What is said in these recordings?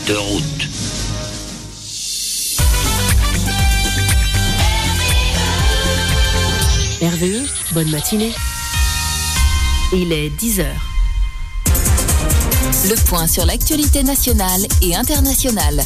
de route. RVE, bonne matinée. Il est 10h. Le point sur l'actualité nationale et internationale.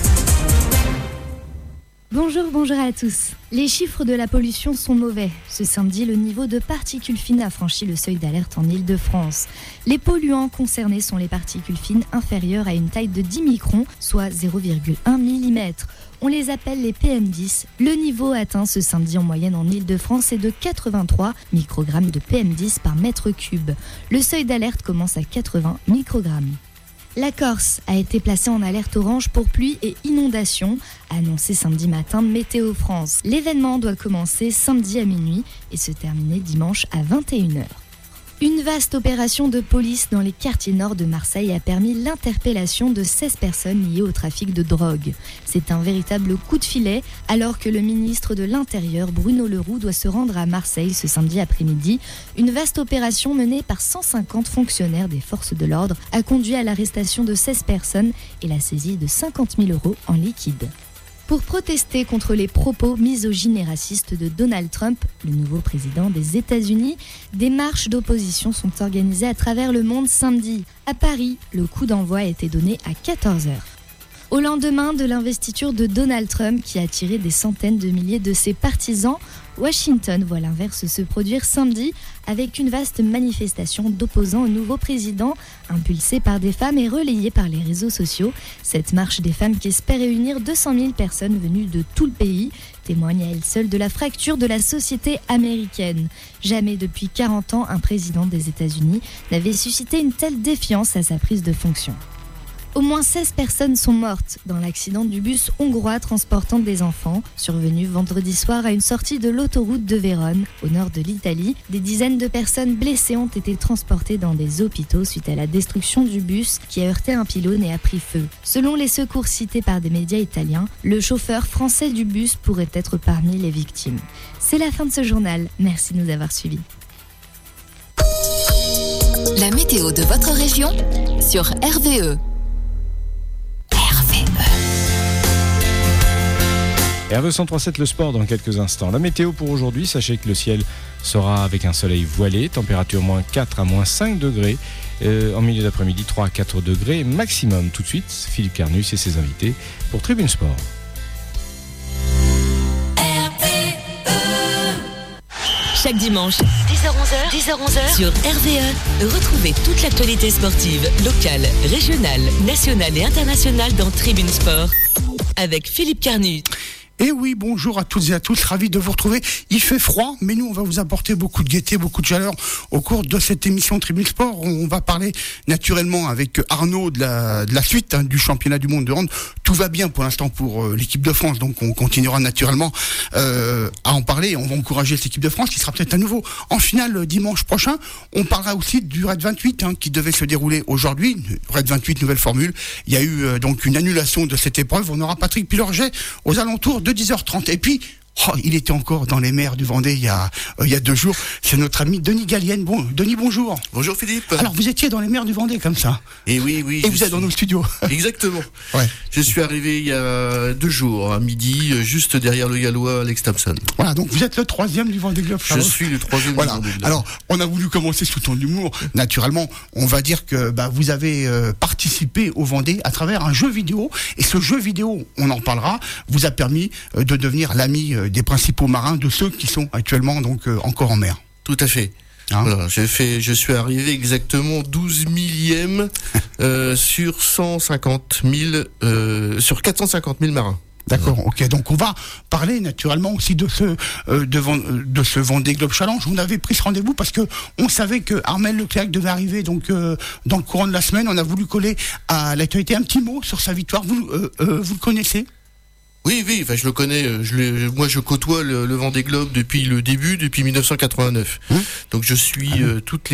Bonjour à tous. Les chiffres de la pollution sont mauvais. Ce samedi, le niveau de particules fines a franchi le seuil d'alerte en Île-de-France. Les polluants concernés sont les particules fines inférieures à une taille de 10 microns, soit 0,1 mm. On les appelle les PM10. Le niveau atteint ce samedi en moyenne en Île-de-France est de 83 microgrammes de PM10 par mètre cube. Le seuil d'alerte commence à 80 microgrammes. La Corse a été placée en alerte orange pour pluie et inondation, a annoncé samedi matin Météo France. L'événement doit commencer samedi à minuit et se terminer dimanche à 21h. Une vaste opération de police dans les quartiers nord de Marseille a permis l'interpellation de 16 personnes liées au trafic de drogue. C'est un véritable coup de filet alors que le ministre de l'Intérieur, Bruno Le Roux, doit se rendre à Marseille ce samedi après-midi. Une vaste opération menée par 150 fonctionnaires des forces de l'ordre a conduit à l'arrestation de 16 personnes et la saisie de 50 000 € en liquide. Pour protester contre les propos misogynes et racistes de Donald Trump, le nouveau président des États-Unis, des marches d'opposition sont organisées à travers le monde samedi. À Paris, le coup d'envoi a été donné à 14h. Au lendemain de l'investiture de Donald Trump qui a attiré des centaines de milliers de ses partisans, Washington voit l'inverse se produire samedi avec une vaste manifestation d'opposants au nouveau président, impulsée par des femmes et relayée par les réseaux sociaux. Cette marche des femmes qui espère réunir 200 000 personnes venues de tout le pays témoigne à elle seule de la fracture de la société américaine. Jamais depuis 40 ans, un président des États-Unis n'avait suscité une telle défiance à sa prise de fonction. Au moins 16 personnes sont mortes dans l'accident du bus hongrois transportant des enfants, survenu vendredi soir à une sortie de l'autoroute de Vérone, au nord de l'Italie. Des dizaines de personnes blessées ont été transportées dans des hôpitaux suite à la destruction du bus qui a heurté un pylône et a pris feu. Selon les secours cités par des médias italiens, le chauffeur français du bus pourrait être parmi les victimes. C'est la fin de ce journal. Merci de nous avoir suivis. La météo de votre région sur RVE. RVE 103.7 le sport dans quelques instants. La météo pour aujourd'hui, sachez que le ciel sera avec un soleil voilé, température moins 4 à moins 5 degrés, en milieu d'après-midi 3 à 4 degrés maximum. Tout de suite, Philippe Carnus et ses invités pour Tribune Sport. Chaque dimanche, 10h-11h, sur RVE, retrouvez toute l'actualité sportive, locale, régionale, nationale et internationale dans Tribune Sport, avec Philippe Carnus. Et oui, bonjour à toutes et à tous, ravi de vous retrouver. Il fait froid, mais nous, on va vous apporter beaucoup de gaieté, beaucoup de chaleur au cours de cette émission Tribune Sport. On va parler naturellement avec Arnaud de la suite du championnat du monde de hand. Tout va bien pour l'instant pour l'équipe de France, donc on continuera naturellement à en parler. On va encourager cette équipe de France qui sera peut-être à nouveau en finale dimanche prochain. On parlera aussi du Raid 28 qui devait se dérouler aujourd'hui. Raid 28, nouvelle formule. Il y a eu donc une annulation de cette épreuve. On aura Patrick Pilorget aux alentours de 10h30. Et puis, il était encore dans les mers du Vendée il y a 2 jours. C'est notre ami Denis Gallienne. Bon, Denis, bonjour. Bonjour Philippe. Alors, vous étiez dans les mers du Vendée comme ça. Et oui. Et vous êtes dans nos studios. Exactement. Ouais. Je suis arrivé il y a 2 jours, à midi, juste derrière le Gallois Alex Thompson. Voilà, donc vous êtes le 3e du Vendée Globe. Je suis le 3e voilà. du Vendée Globe. Alors, on a voulu commencer sous ton humour. Naturellement, on va dire que vous avez participé au Vendée à travers un jeu vidéo. Et ce jeu vidéo, on en parlera, vous a permis de devenir l'ami des principaux marins, de ceux qui sont actuellement donc encore en mer. Tout à fait. Voilà, je suis arrivé exactement 12 millième sur 150 000, sur 450 000 marins. D'accord, ok. Donc on va parler naturellement aussi de ce Vendée Globe Challenge. On avait pris ce rendez-vous parce que on savait que Armel Leclerc devait arriver donc dans le courant de la semaine. On a voulu coller à l'actualité un petit mot sur sa victoire. Vous le connaissez ? Oui, enfin, je le connais. Moi, je côtoie le Vendée Globe depuis le début, depuis 1989. Donc, je suis toutes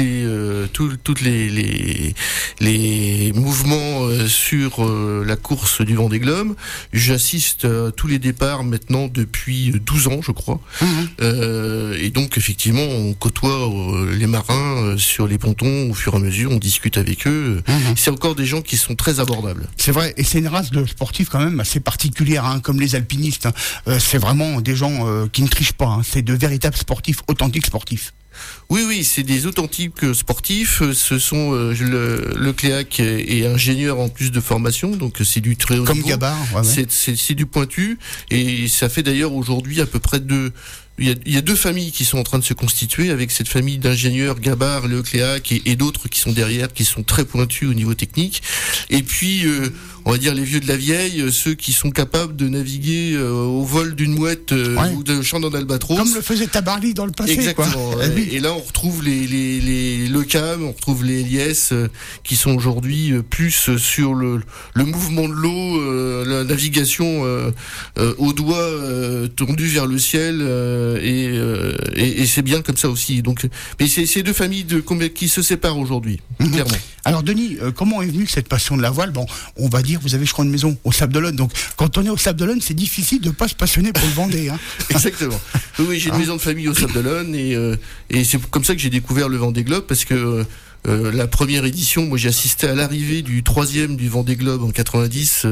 les mouvements sur la course du Vendée Globe. J'assiste à tous les départs maintenant depuis 12 ans, je crois. Et donc, effectivement, on côtoie les marins sur les pontons au fur et à mesure. On discute avec eux. C'est encore des gens qui sont très abordables. C'est vrai, et c'est une race de sportifs quand même assez particulière, hein, comme les alpinistes. C'est vraiment des gens qui ne trichent pas. C'est de véritables sportifs, authentiques sportifs. Oui, c'est des authentiques sportifs. Ce sont le Cléac est ingénieur en plus de formation, donc c'est du très haut niveau. Comme Gabard, c'est du pointu, et ça fait d'ailleurs aujourd'hui à peu près il y a deux familles qui sont en train de se constituer, avec cette famille d'ingénieurs Gabard, le Cléac et d'autres qui sont derrière, qui sont très pointus au niveau technique. Et puis on va dire les vieux de la vieille, ceux qui sont capables de naviguer au vol d'une mouette ou de chant d'un albatros. Comme le faisait Tabarly dans le passé. Exactement. Quoi. Et là, on retrouve les Lecam, on retrouve les Eliès, qui sont aujourd'hui plus sur le mouvement de l'eau, la navigation au doigt tendu vers le ciel, et c'est bien comme ça aussi. Donc, mais c'est ces deux familles qui se séparent aujourd'hui, clairement. Alors Denis, comment est venue cette passion de la voile? Bon, on va dire, vous avez, je crois, une maison au Sable d'Olonne. Donc, quand on est au Sable d'Olonne, c'est difficile de pas se passionner pour le Vendée. Hein. Exactement. Oui, j'ai une maison de famille au Sable d'Olonne, et c'est comme ça que j'ai découvert le Vendée Globe, parce que la première édition, moi j'ai assisté à l'arrivée du 3e du Vendée Globe en 90,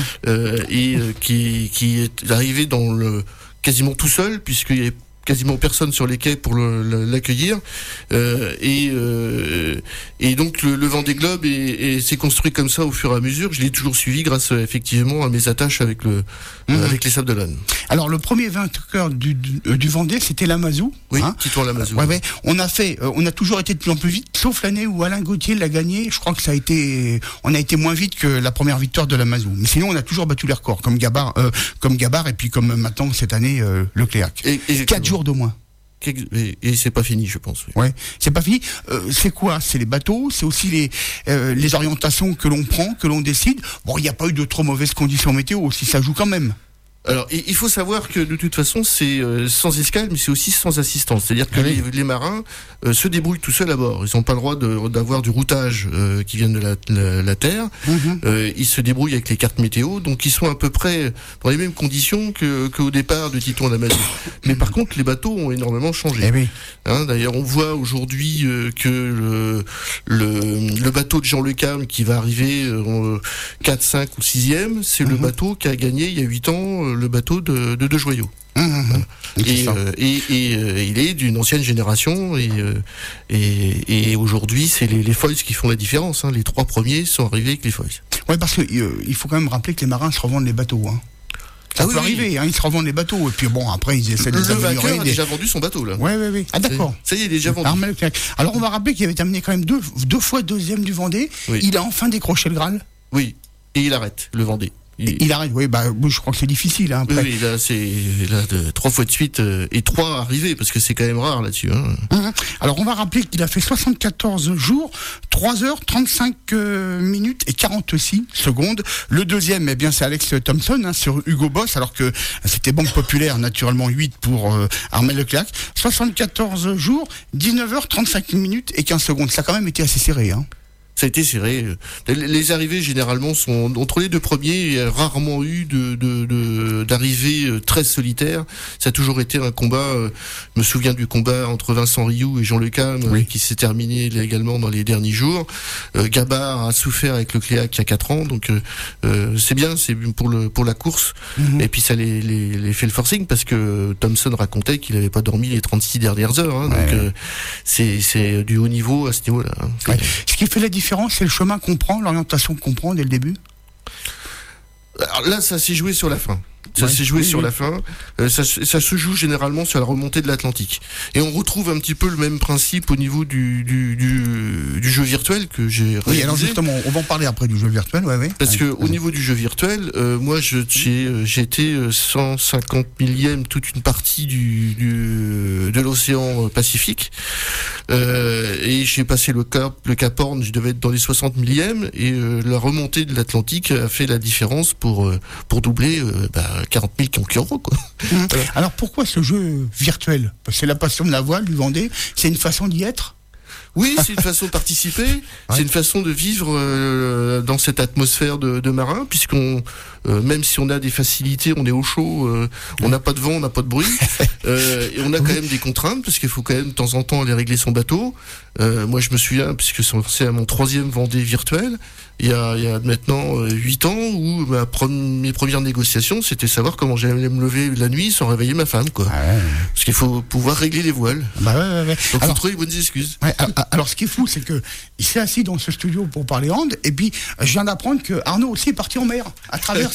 qui est arrivé quasiment tout seul, puisqu'il y avait quasiment personne sur les quais pour l'accueillir, et donc le Vendée Globe s'est construit comme ça au fur et à mesure. Je l'ai toujours suivi grâce effectivement à mes attaches avec les Sables d'Olonne. Alors le premier vainqueur du Vendée, c'était Lamazou. Oui, Titouan Lamazou. Ouais. On a toujours été de plus en plus vite, sauf l'année où Alain Gauthier l'a gagné. Je crois que on a été moins vite que la première victoire de Lamazou. Mais sinon, on a toujours battu les records, comme Gabard, et puis comme maintenant cette année le Cléac. 4 jours de moins. Et c'est pas fini, je pense. Oui. Ouais, c'est pas fini. C'est quoi? C'est les bateaux, c'est aussi les orientations que l'on prend, que l'on décide. Bon, il n'y a pas eu de trop mauvaises conditions météo, si ça joue quand même. Alors, il faut savoir que de toute façon, c'est sans escale, mais c'est aussi sans assistance. C'est-à-dire que les marins se débrouillent tout seuls à bord. Ils n'ont pas le droit d'avoir du routage qui vient de la terre. Ils se débrouillent avec les cartes météo, donc ils sont à peu près dans les mêmes conditions qu'au départ de Titouan Lamazou. Mais par contre, les bateaux ont énormément changé. D'ailleurs, on voit aujourd'hui que le bateau de Jean Lecam qui va arriver 4, 5 ou 6e, c'est le bateau qui a gagné il y a 8 ans le bateau de De Joyaux. Et il est d'une ancienne génération, et aujourd'hui c'est les foils qui font la différence. Les 3 premiers sont arrivés avec les foils. Ouais, parce que il faut quand même rappeler que les marins se revendent les bateaux. Ça peut arriver, ils se revendent les bateaux, et puis bon, après ils essaient de les améliorer. Le vainqueur a déjà vendu son bateau là. Oui. Ah d'accord. Ça y est, il est déjà vendu. Alors on va rappeler qu'il avait terminé quand même deux fois 2e du Vendée. Oui. Il a enfin décroché le Graal. Oui, et il arrête le Vendée. Il arrête, je crois que c'est difficile. Après. Oui, là, c'est 3 fois de suite, et 3 arrivés, parce que c'est quand même rare là-dessus. Alors, on va rappeler qu'il a fait 74 jours, 3 heures, 35 minutes et 46 secondes. Le deuxième, c'est Alex Thompson, sur Hugo Boss, alors que c'était Banque Populaire, naturellement 8 pour Armel Leclerc. 74 jours, 19 heures, 35 minutes et 15 secondes. Ça a quand même été assez serré, Ça a été serré. Les arrivées généralement sont entre les 2 premiers. Il y a rarement eu d'arrivées très solitaires. Ça a toujours été un combat. Je me souviens du combat entre Vincent Rioux et Jean Lecam, qui s'est terminé également dans les derniers jours. Gabard a souffert avec le Cléac il y a 4 ans, donc c'est bien, c'est pour la course. Et puis ça les fait le forcing, parce que Thompson racontait qu'il n'avait pas dormi les 36 dernières heures. Donc c'est du haut niveau à ce niveau-là. Ce qui fait la différence, c'est le chemin qu'on prend, l'orientation qu'on prend dès le début. Alors là, ça s'est joué sur la fin. Ça se joue généralement sur la remontée de l'Atlantique. Et on retrouve un petit peu le même principe au niveau du jeu virtuel que j'ai réalisé. Oui, alors justement, on va en parler après du jeu virtuel, Parce que au niveau du jeu virtuel, moi j'ai été 150 millième toute une partie de l'océan Pacifique. Et j'ai passé le Cap Horn, je devais être dans les 60 millièmes, et la remontée de l'Atlantique a fait la différence pour doubler 40 000 concurrents, quoi. Voilà. Alors pourquoi ce jeu virtuel? C'est la passion de la voile, du Vendée. C'est une façon d'y être? Oui, c'est une façon de participer, c'est une façon de vivre dans cette atmosphère de marin, puisqu'on, même si on a des facilités, on est au chaud, on n'a pas de vent, on n'a pas de bruit, et on a quand même des contraintes, parce qu'il faut quand même de temps en temps aller régler son bateau. Moi, je me souviens, puisque c'est à mon 3e Vendée virtuel, il y a maintenant 8 ans, où mes premières négociations, c'était savoir comment j'allais me lever la nuit sans réveiller ma femme, quoi. Parce qu'il faut pouvoir régler les voiles. Donc, il faut trouver les bonnes excuses. Alors, ce qui est fou, c'est que il s'est assis dans ce studio pour parler hand, et puis je viens d'apprendre que Arnaud aussi est parti en mer à travers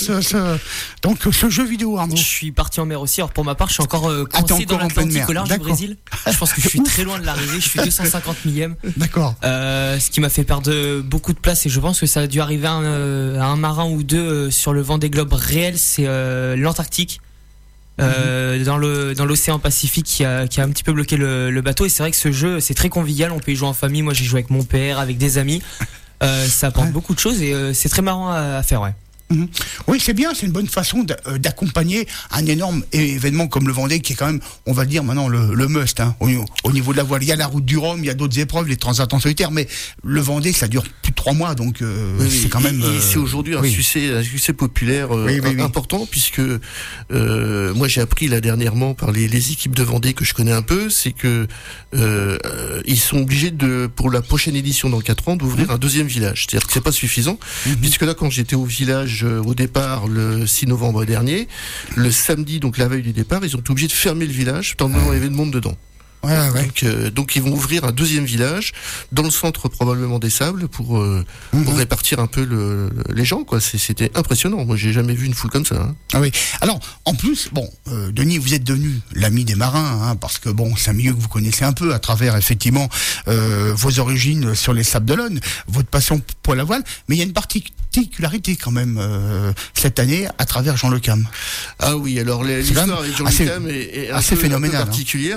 ce jeu vidéo, Arnaud. Je suis parti en mer aussi. Alors pour ma part, je suis encore coincé dans l'Atlantique au large du Brésil. Je pense que je suis très loin de l'arrivée. Je suis 250 millième. D'accord. Ce qui m'a fait perdre beaucoup de place, et je pense que ça a dû arriver à un marin ou deux sur le Vendée Globe réel. C'est l'Antarctique. Dans l'océan Pacifique qui a un petit peu bloqué le bateau. Et c'est vrai que ce jeu, c'est très convivial, on peut y jouer en famille. Moi j'ai joué avec mon père, avec des amis, ça apporte beaucoup de choses, et c'est très marrant à faire, ouais. Oui, c'est bien, c'est une bonne façon d'accompagner un énorme événement comme le Vendée, qui est quand même, on va le dire maintenant, le must, hein, au niveau de la voile. Il y a la route du Rhum, il y a d'autres épreuves, les transats en solitaire, mais le Vendée, ça dure plus de 3 mois, donc c'est quand même... Et c'est aujourd'hui un succès populaire important, puisque moi j'ai appris là dernièrement par les équipes de Vendée que je connais un peu, c'est que ils sont obligés pour la prochaine édition dans 4 ans, d'ouvrir un 2e village. C'est-à-dire que c'est pas suffisant, puisque là, quand j'étais au village au départ le 6 novembre dernier, le samedi, donc la veille du départ, ils ont été obligés de fermer le village tellement il y avait de monde dedans. Donc ils vont ouvrir un 2e village dans le centre probablement des Sables pour répartir un peu les gens, quoi. C'était impressionnant. Moi j'ai jamais vu une foule comme ça, hein. Ah oui. Alors en plus, Denis, vous êtes devenu l'ami des marins, hein, parce que c'est un milieu que vous connaissez un peu à travers effectivement vos origines sur les Sables d'Olonne, votre passion pour la voile, mais il y a une particularité quand même cette année à travers Jean Le Cam. Ah oui, alors l'histoire avec Jean Le Cam est assez phénoménale, puisque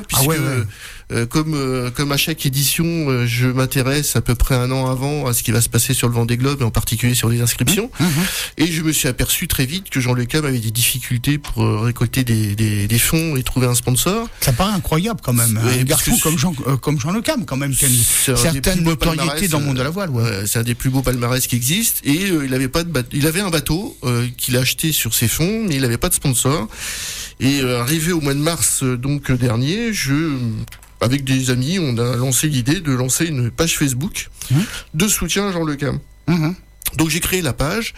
comme à chaque édition, je m'intéresse à peu près un an avant à ce qui va se passer sur le Vendée Globe, et en particulier sur les inscriptions. Et je me suis aperçu très vite que Jean Le Cam avait des difficultés pour récolter des fonds et trouver un sponsor. Ça paraît incroyable quand même. Un garçon comme Jean Le Cam, quand même, qui a une certaine notoriété dans le monde de la voile. C'est un des plus beaux palmarès qui existent. Et il avait un bateau qu'il a acheté sur ses fonds, mais il n'avait pas de sponsor. Et arrivé au mois de mars dernier, avec des amis, on a lancé l'idée de lancer une page Facebook de soutien à Jean Le Cam. Donc j'ai créé la page,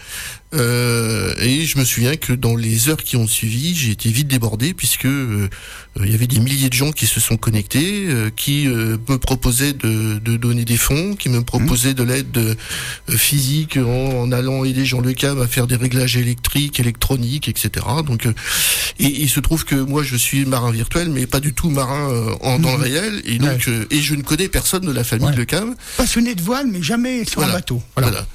et je me souviens que dans les heures qui ont suivi, j'ai été vite débordé, puisque il y avait des milliers de gens qui se sont connectés, qui me proposaient de donner des fonds, qui me proposaient de l'aide physique en allant aider Jean Le Cam à faire des réglages électriques, électroniques, etc. Donc et il se trouve que moi je suis marin virtuel, mais pas du tout marin dans le réel, et donc et je ne connais personne de la famille Le Cam. Passionné de voile, mais jamais sur un bateau. Voilà.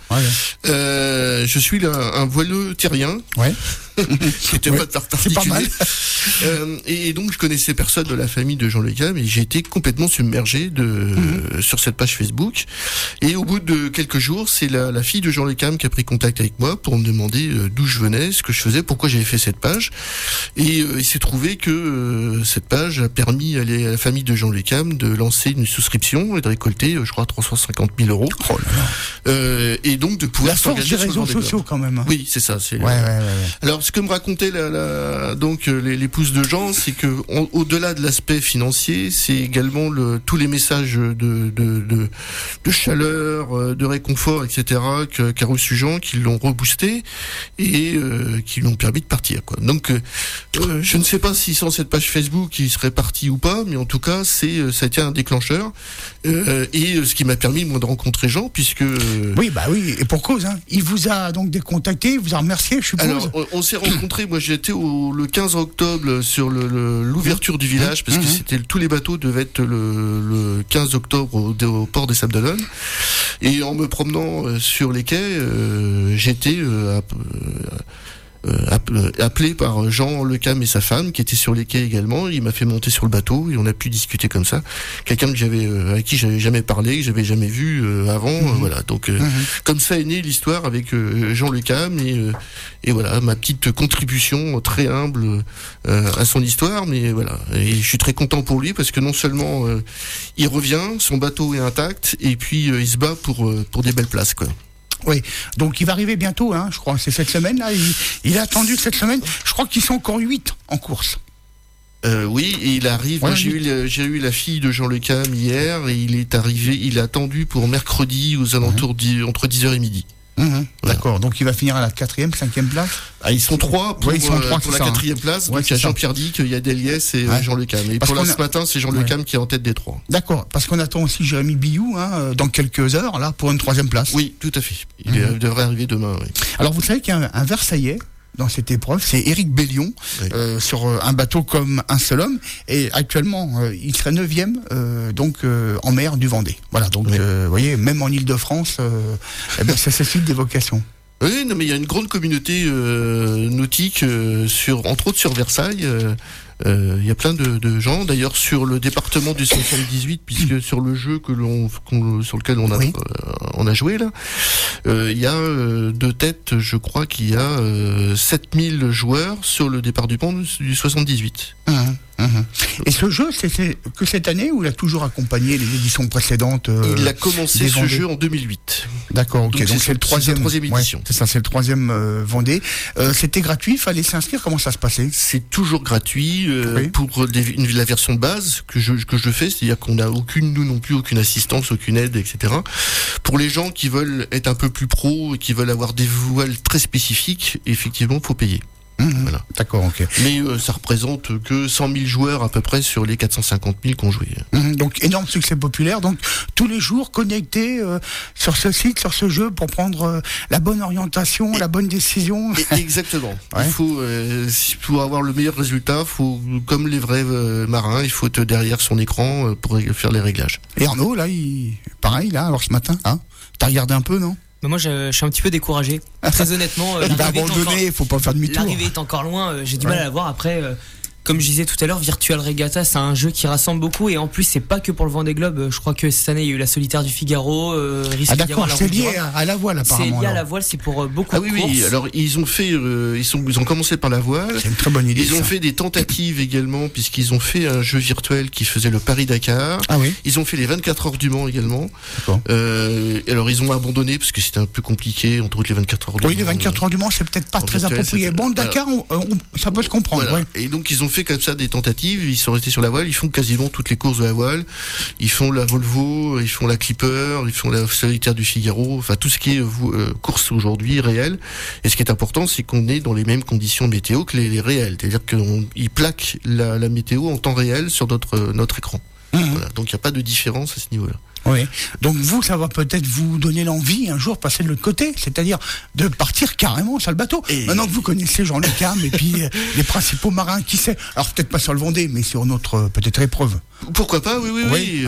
Je suis là un voileux terrien. Qui était pas particulier. Pas mal. Et donc je connaissais personne de la famille de Jean Le Cam, et j'ai été complètement submergé sur cette page Facebook. Et au bout de quelques jours, c'est la fille de Jean Le Cam qui a pris contact avec moi pour me demander d'où je venais, ce que je faisais, pourquoi j'avais fait cette page. Et il s'est trouvé que cette page a permis à la famille de Jean Le Cam de lancer une souscription et de récolter, je crois, 350 000 €. Oh là là. Et donc de pouvoir s'engager sur les réseaux sociaux quand même. Oui, c'est ça. Alors ce que me racontait donc l'épouse de Jean, c'est que au-delà de l'aspect financier, c'est également tous les messages de chaleur, de réconfort, etc. qu'a reçu Jean, qui l'ont reboosté et qui lui ont permis de partir, quoi. Donc je ne sais pas si sans cette page Facebook il serait parti ou pas, mais en tout cas ça a été un déclencheur, et ce qui m'a permis moi de rencontrer Jean, puisque oui, et pour cause, hein. Il vous a donc décontacté, il vous a remercié, je suppose. Alors on s'est rencontrés, moi j'étais le 15 octobre sur l'ouverture du village, parce que tous les bateaux devaient être le 15 octobre au port des Sables d'Olonne, et en me promenant sur les quais, j'étais appelé par Jean Lecam et sa femme qui étaient sur les quais également. Il m'a fait monter sur le bateau et on a pu discuter comme ça. Quelqu'un avec qui j'avais jamais parlé, que j'avais jamais vu avant. Voilà. Donc comme ça est née l'histoire avec Jean Lecam et voilà ma petite contribution très humble à son histoire. Mais voilà. Et je suis très content pour lui parce que non seulement il revient, son bateau est intact et puis il se bat pour des belles places quoi. Oui, donc il va arriver bientôt, je crois, c'est cette semaine-là, il est attendu cette semaine, je crois qu'ils sont encore 8 en course. Oui, et il arrive, ouais, j'ai eu la fille de Jean Lecam hier, et il est attendu pour mercredi aux alentours entre 10h et midi. Voilà. D'accord, donc il va finir à la 4e, 5e place. Ils sont 3 pour, pour la 4e place, donc il y a Jean-Pierre Dick, il y a Deliès et Jean Lecam. Et pour ce matin, c'est Jean Lecam qui est en tête des 3. D'accord, parce qu'on attend aussi Jérémy Billou dans quelques heures là pour une 3e place. Oui, tout à fait. Il devrait arriver demain. Oui. Alors vous savez qu'il y a un Versaillais dans cette épreuve, c'est Éric Bellion, sur un bateau comme un seul homme, et actuellement il serait 9e en mer du Vendée. Voilà, donc vous voyez, même en Île-de-France, ça suscite des vocations. Oui, non, mais il y a une grande communauté nautique entre autres sur Versailles. Il y a plein de gens, d'ailleurs sur le département du 78, puisque sur le jeu sur lequel on a joué là, il y a de tête, je crois qu'il y a 7000 joueurs sur le départ du pont du 78. Et ce jeu, c'est que cette année ou il a toujours accompagné les éditions précédentes Il a commencé ce jeu en 2008. D'accord, ok. Donc c'est le troisième édition. Ouais, c'est ça, c'est le 3e Vendée. C'était gratuit, il fallait s'inscrire. Comment ça se passait ? C'est toujours gratuit pour la version de base que je fais, c'est-à-dire qu'on n'a nous non plus aucune assistance, aucune aide, etc. Pour les gens qui veulent être un peu plus pro et qui veulent avoir des voiles très spécifiques, effectivement, faut payer. Voilà. D'accord, ok. Mais ça représente que 100 000 joueurs à peu près sur les 450 000 qu'on jouait. Donc énorme succès populaire. Donc tous les jours connectés sur ce site, sur ce jeu pour prendre la bonne orientation, la bonne décision. Exactement. Il faut pour avoir le meilleur résultat, comme les vrais marins, il faut être derrière son écran pour faire les réglages. Et Arnaud, là, pareil là. Alors ce matin, t'as regardé un peu, non ? Moi, je suis un petit peu découragé. Très honnêtement, il va abandonner, faut pas faire demi-tour. L'arrivée est encore loin. J'ai du mal à la voir. Après, comme je disais tout à l'heure, Virtual Regatta, c'est un jeu qui rassemble beaucoup. Et en plus, c'est pas que pour le Vendée Globe. Je crois que cette année, il y a eu la Solitaire du Figaro. D'accord, c'est lié à la voile apparemment. C'est lié à la voile, c'est pour beaucoup de courses. Oui. Alors ils ont commencé par la voile. C'est une très bonne idée. Ils ont fait des tentatives également, puisqu'ils ont fait un jeu virtuel qui faisait le Paris-Dakar. Ah oui. Ils ont fait les 24 heures du Mans également. D'accord. Alors ils ont abandonné parce que c'était un peu compliqué, entre autres les 24 heures du Mans. Oui, les 24 heures du Mans, c'est peut-être pas très approprié. Bon, le Dakar, ça peut se comprendre. Voilà. Et donc ils ont fait comme ça des tentatives. Ils sont restés sur la voile. Ils font quasiment toutes les courses de la voile. Ils font la Volvo, ils font la Clipper, ils font la Solitaire du Figaro. Enfin tout ce qui est course aujourd'hui réelle. Et ce qui est important, c'est qu'on est dans les mêmes conditions météo que les réelles. C'est-à-dire qu'ils plaquent la météo en temps réel sur notre écran. Voilà. Donc il n'y a pas de différence à ce niveau-là. Oui. Donc vous, ça va peut-être vous donner l'envie un jour de passer de l'autre côté, c'est-à-dire de partir carrément sur le bateau. Maintenant que vous connaissez Jean Lecam et puis les principaux marins, qui sait. Alors peut-être pas sur le Vendée, mais sur notre peut-être épreuve. Pourquoi pas, oui.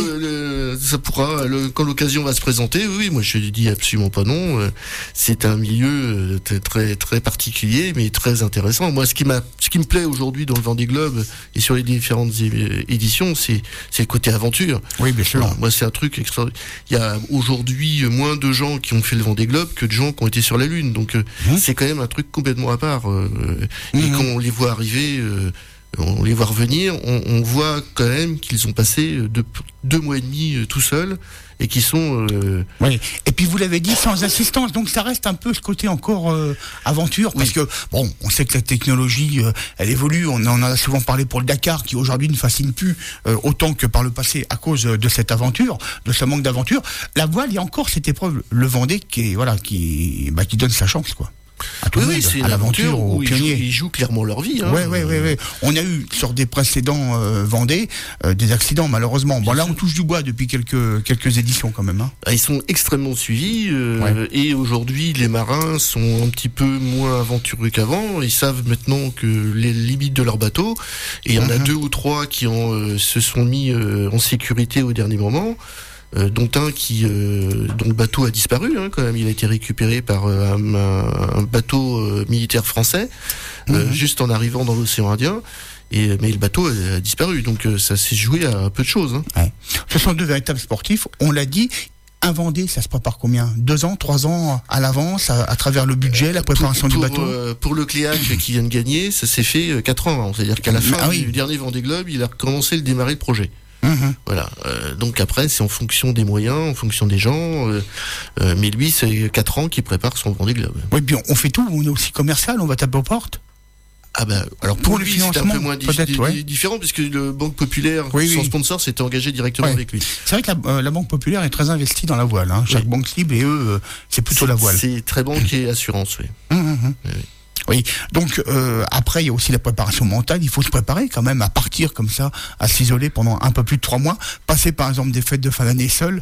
Ça pourra, quand l'occasion va se présenter, oui, moi je dis absolument pas non. C'est un milieu très très particulier, mais très intéressant. Moi, ce qui me plaît aujourd'hui dans le Vendée Globe et sur les différentes éditions, c'est le côté aventure. Oui, bien sûr. Voilà, moi, c'est un truc extraordinaire. Il y a aujourd'hui moins de gens qui ont fait le Vendée Globe que de gens qui ont été sur la Lune. Donc, c'est quand même un truc complètement à part. Et quand on les voit arriver, on les voit revenir, on voit quand même qu'ils ont passé 2 mois et demi tout seuls et qui sont... Oui, et puis vous l'avez dit, sans assistance, donc ça reste un peu ce côté encore aventure, parce que, bon, on sait que la technologie, elle évolue, on en a souvent parlé pour le Dakar, qui aujourd'hui ne fascine plus autant que par le passé à cause de cette aventure, de ce manque d'aventure. La voile, il y a encore cette épreuve, le Vendée, qui donne sa chance, quoi. Oui, c'est à l'aventure où ils jouent clairement leur vie. Oui. On a eu sur des précédents Vendée des accidents malheureusement. Bon, là on touche du bois depuis quelques éditions quand même. Ils sont extrêmement suivis et aujourd'hui les marins sont un petit peu moins aventureux qu'avant. Ils savent maintenant que les limites de leur bateau, et il y en a 2 ou 3 qui se sont mis en sécurité au dernier moment. dont le bateau a disparu, quand même. Il a été récupéré par un bateau militaire français, juste en arrivant dans l'océan Indien. Mais le bateau a disparu, donc ça s'est joué à peu de choses. Ouais. Ce sont deux véritables sportifs, on l'a dit. Un Vendée, ça se prépare combien ? 2 ans, 3 ans à l'avance, à travers le budget, la préparation du bateau ? Pour le Cléac qui vient de gagner, ça s'est fait 4 ans. C'est-à-dire qu'à la fin du dernier Vendée Globe, il a recommencé le démarrer le projet. Voilà. Donc après, c'est en fonction des moyens, en fonction des gens. Mais lui, c'est 4 ans qu'il prépare son Vendée Globe. Oui, puis on fait tout. On est aussi commercial, on va taper aux portes. Ah bah, alors pour lui, c'est un peu moins différent, puisque le Banque Populaire, son sponsor, s'était engagé directement avec lui. C'est vrai que la Banque Populaire est très investie dans la voile. Chaque banque cible, et eux, c'est plutôt la voile. C'est très banque et assurance, oui. Oui, donc après il y a aussi la préparation mentale, il faut se préparer quand même à partir comme ça, à s'isoler pendant un peu plus de 3 mois, passer par exemple des fêtes de fin d'année seul.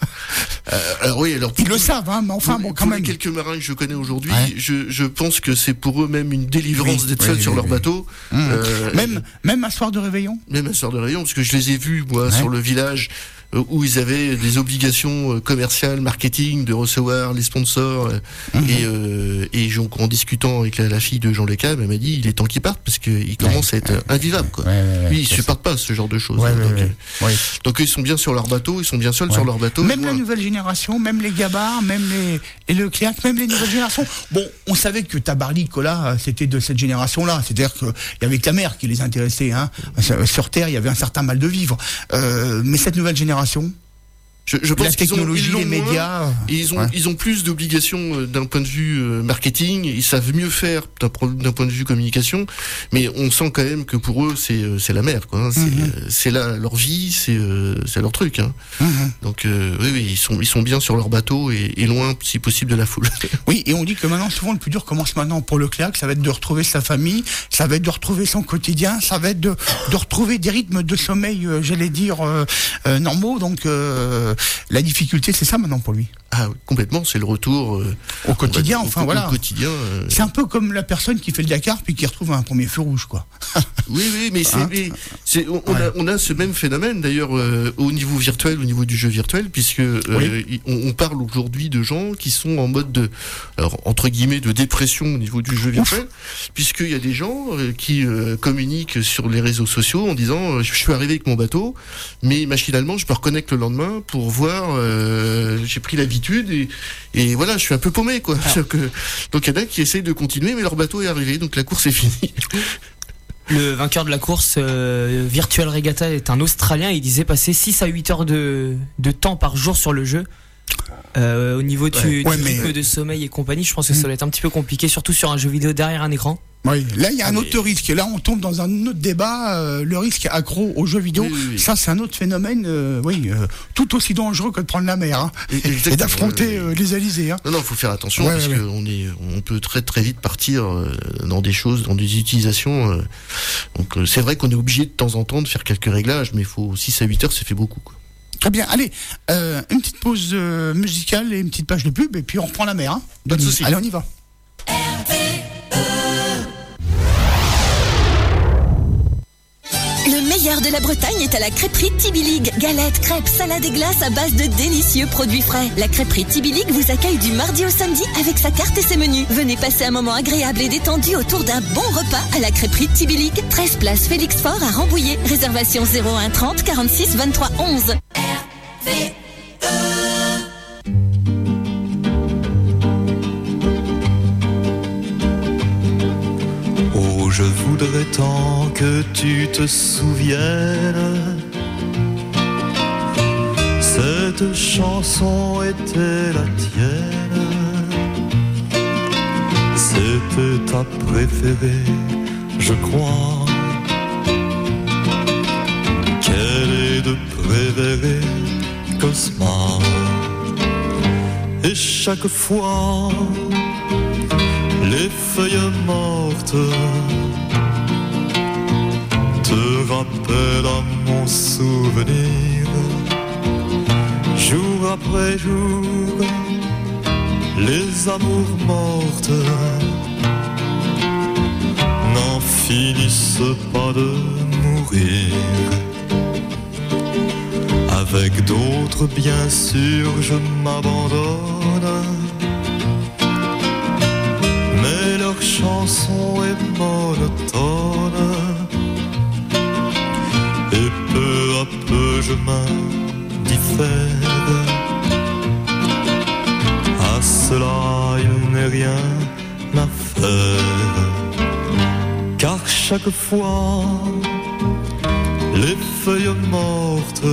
Alors ils le savent, mais enfin quand même. Quelques marins que je connais aujourd'hui, je pense que c'est pour eux même une délivrance d'être seuls sur leur bateau. Même un soir de réveillon. Même un soir de réveillon, parce que je les ai vus moi sur le village, où ils avaient des obligations commerciales, marketing, de recevoir les sponsors. Et en discutant avec la fille de Jean Lecam, elle m'a dit il est temps qu'ils partent parce qu'ils commencent à être invivables. Lui, ils supportent pas ce genre de choses. Donc ils sont bien sur leur bateau, ils sont bien seuls sur leur bateau. Même la nouvelle génération, même les Gabards, même les Leclerc, même les nouvelles générations. Bon, on savait que Tabarly, Colas, c'était de cette génération-là. C'est-à-dire qu'il y avait que la mer qui les intéressait. Sur Terre, il y avait un certain mal de vivre. Mais cette nouvelle génération, je pense la technologie, qu'ils ont les médias, ils ont plus d'obligations d'un point de vue marketing. Ils savent mieux faire d'un point de vue communication, mais on sent quand même que pour eux c'est la mer, quoi. C'est leur vie, c'est leur truc. Donc oui, ils sont bien sur leur bateau et loin, si possible, de la foule. Oui, et on dit que maintenant, souvent, le plus dur commence maintenant pour le Cléac. Ça va être de retrouver sa famille, ça va être de retrouver son quotidien, ça va être de retrouver des rythmes de sommeil, j'allais dire normaux. Donc la difficulté, c'est ça maintenant pour lui. Ah, complètement, c'est le retour au quotidien, au quotidien. C'est un peu comme la personne qui fait le Dakar puis qui retrouve un premier feu rouge, quoi. Oui, mais on a ce même phénomène d'ailleurs au niveau virtuel, au niveau du jeu virtuel, puisque on parle aujourd'hui de gens qui sont en mode entre guillemets de dépression au niveau du jeu virtuel, puisqu'il y a des gens qui communiquent sur les réseaux sociaux en disant je suis arrivé avec mon bateau, mais machinalement je me reconnecte le lendemain pour voir, j'ai pris l'habitude et voilà, je suis un peu paumé, quoi. Donc il y en a qui essayent de continuer, mais leur bateau est arrivé, donc la course est finie. Le vainqueur de la course Virtual Regatta est un Australien. Il disait passer 6 à 8 heures de temps par jour sur le jeu. Au niveau du rythme de sommeil et compagnie, je pense que ça doit être un petit peu compliqué, surtout sur un jeu vidéo derrière un écran. Oui, là il y a un autre risque. Là on tombe dans un autre débat, le risque accro aux jeux vidéo. Oui. Ça c'est un autre phénomène, tout aussi dangereux que de prendre la mer et d'affronter les alizés. Non, faut faire attention parce qu'on peut très très vite partir dans des choses, dans des utilisations. Donc c'est vrai qu'on est obligé de temps en temps de faire quelques réglages, mais 6 à 8 heures, ça fait beaucoup, quoi. Très bien, allez, une petite pause musicale et une petite page de pub et puis on reprend la mer. Pas de soucis. Allez, on y va. Le meilleur de la Bretagne est à la crêperie Tibilig. Galettes, crêpes, salades et glaces à base de délicieux produits frais. La crêperie Tibilig vous accueille du mardi au samedi avec sa carte et ses menus. Venez passer un moment agréable et détendu autour d'un bon repas à la crêperie Tibilig. 13 place Félix Faure à Rambouillet. Réservation 01 30 46 23 11. RVE. Je voudrais tant que tu te souviennes. Cette chanson était la tienne. C'était ta préférée, je crois. Quelle est de préférée, Cosma. Et chaque fois, les feuilles mortes te rappellent à mon souvenir. Jour après jour, les amours mortes n'en finissent pas de mourir. Avec d'autres, bien sûr, je m'abandonne. Mais leur chanson est monotone. Et peu à peu je m'indiffère. À cela il n'est rien à faire. Car chaque fois les feuilles mortes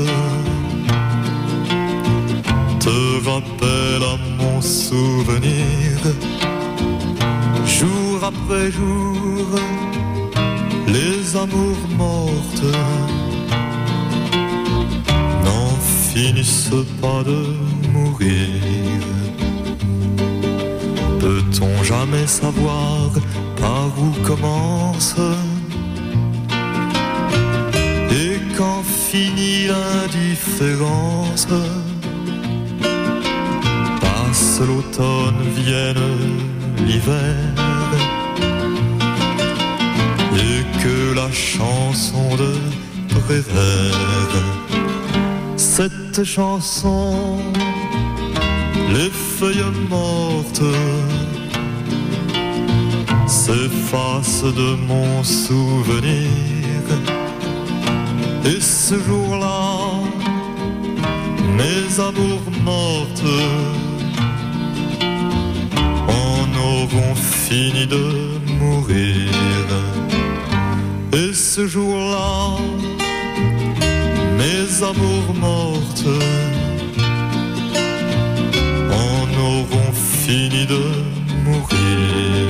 te rappellent à mon souvenir. Jour après jour, les amours mortes n'en finissent pas de mourir. Peut-on jamais savoir par où commence et quand finit l'indifférence? Passe l'automne, vienne l'hiver, et que la chanson de Prévert, cette chanson, les feuilles mortes s'effacent de mon souvenir. Et ce jour-là, mes amours mortes en auront fini de mourir. Et ce jour-là, mes amours mortes en auront fini de mourir.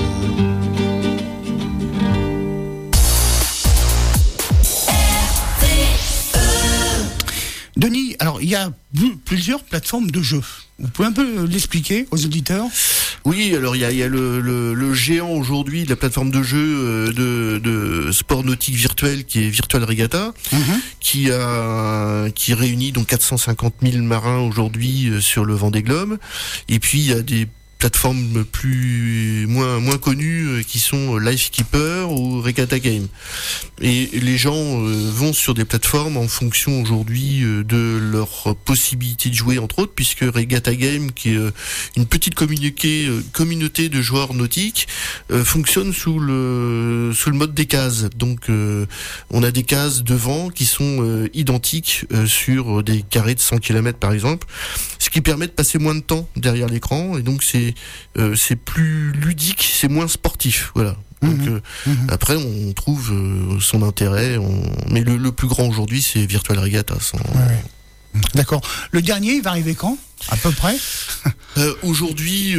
Denis, alors il y a plusieurs plateformes de jeux. Vous pouvez un peu l'expliquer aux auditeurs ? Oui, alors il y a le géant aujourd'hui de la plateforme de jeu de sport nautique virtuel qui est Virtual Regatta, qui réunit donc 450 000 marins aujourd'hui sur le Vendée Globe. Et puis il y a des plateformes moins connues qui sont Lifekeeper ou Regatta Game. Et les gens vont sur des plateformes en fonction aujourd'hui de leur possibilité de jouer, entre autres, puisque Regatta Game, qui est une petite communauté de joueurs nautiques, fonctionne sous le mode des cases. Donc on a des cases devant qui sont identiques sur des carrés de 100 km par exemple, ce qui permet de passer moins de temps derrière l'écran, et donc c'est plus ludique, c'est moins sportif, voilà. Donc après on trouve son intérêt, mais le plus grand aujourd'hui c'est Virtual Regatta. D'accord. Le dernier, il va arriver quand, à peu près? Aujourd'hui,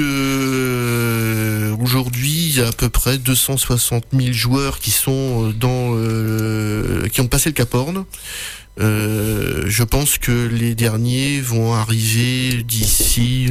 il y a à peu près 260 000 joueurs qui sont qui ont passé le Cap Horn. Je pense que les derniers vont arriver d'ici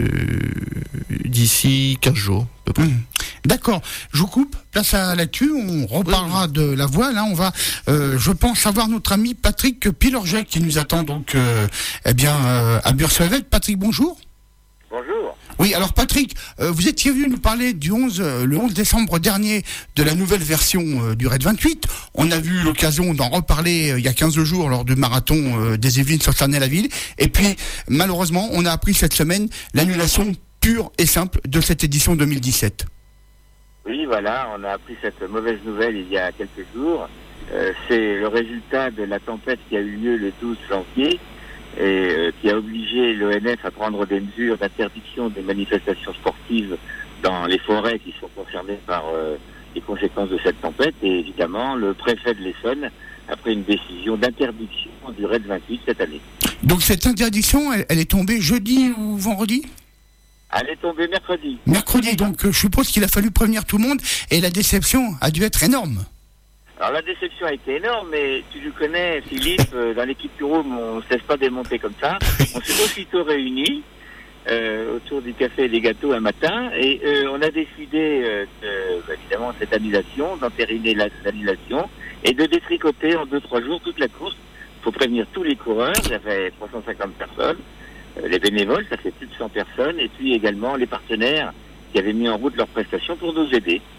15 jours. À peu près. D'accord. Je vous coupe. Place à l'actu. On reparlera de la voile. Hein. On va, je pense, avoir notre ami Patrick Pilorget qui nous attend donc, à Bursuavet. Patrick, bonjour. Bonjour. Oui, alors Patrick, vous étiez venu nous parler le 11 décembre dernier de la nouvelle version du Raid 28. On a eu l'occasion d'en reparler il y a 15 jours lors du marathon des Yvelines sur Sarney-la-Ville. Et puis, malheureusement, on a appris cette semaine l'annulation pure et simple de cette édition 2017. Oui, voilà, on a appris cette mauvaise nouvelle il y a quelques jours. C'est le résultat de la tempête qui a eu lieu le 12 janvier. Et qui a obligé l'ONF à prendre des mesures d'interdiction des manifestations sportives dans les forêts qui sont concernées par les conséquences de cette tempête. Et évidemment, le préfet de l'Essonne a pris une décision d'interdiction du Raid 28 cette année. Donc cette interdiction, elle est tombée jeudi ou vendredi ? Elle est tombée mercredi. Mercredi, donc je suppose qu'il a fallu prévenir tout le monde et la déception a dû être énorme. Alors la déception a été énorme, mais tu le connais, Philippe, dans l'équipe du Rhum, on ne se laisse pas démonter comme ça. On s'est aussitôt réunis autour du café et des gâteaux un matin, et on a décidé, évidemment, cette annulation, d'entériner l'annulation, et de détricoter en 2-3 jours toute la course. Il faut prévenir tous les coureurs, il y avait 350 personnes, les bénévoles, ça fait plus de 100 personnes, et puis également les partenaires qui avaient mis en route leurs prestations pour nous aider.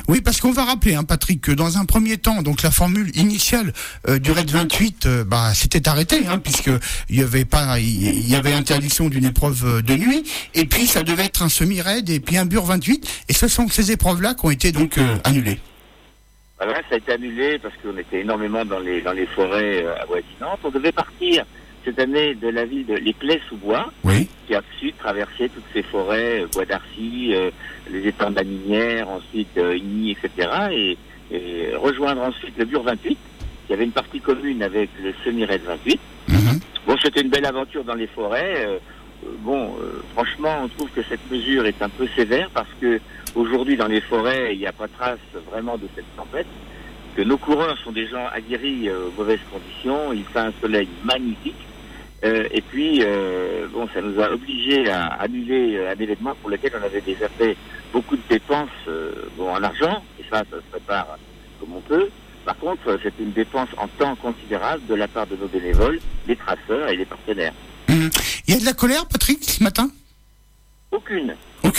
Oui, parce qu'on va rappeler, Patrick, que dans un premier temps, donc la formule initiale du RAID 28, c'était arrêté, puisque il y avait interdiction d'une épreuve de nuit, et puis ça devait être un semi-raid et puis un BUR 28, et ce sont ces épreuves-là qui ont été donc annulées. Voilà, ça a été annulé parce qu'on était énormément dans les forêts avoisinantes. On devait partir cette année de la ville de Les Plaies-sous-Bois, oui, qui a ensuite traversé toutes ces forêts, Bois d'Arcy, les étangs de la Minière, ensuite Igny, etc. Et rejoindre ensuite le BUR 28, qui avait une partie commune avec le semi-raid 28. Bon, c'était une belle aventure dans les forêts. Franchement, on trouve que cette mesure est un peu sévère parce que aujourd'hui, dans les forêts, il n'y a pas trace vraiment de cette tempête. Que nos coureurs sont des gens aguerris aux mauvaises conditions. Il fait un soleil magnifique. Et puis, ça nous a obligés à annuler un événement pour lequel on avait déjà fait beaucoup de dépenses en argent. Et ça se prépare comme on peut. Par contre, c'est une dépense en temps considérable de la part de nos bénévoles, les traceurs et les partenaires. Il y a de la colère, Patrick, ce matin ? Aucune, parce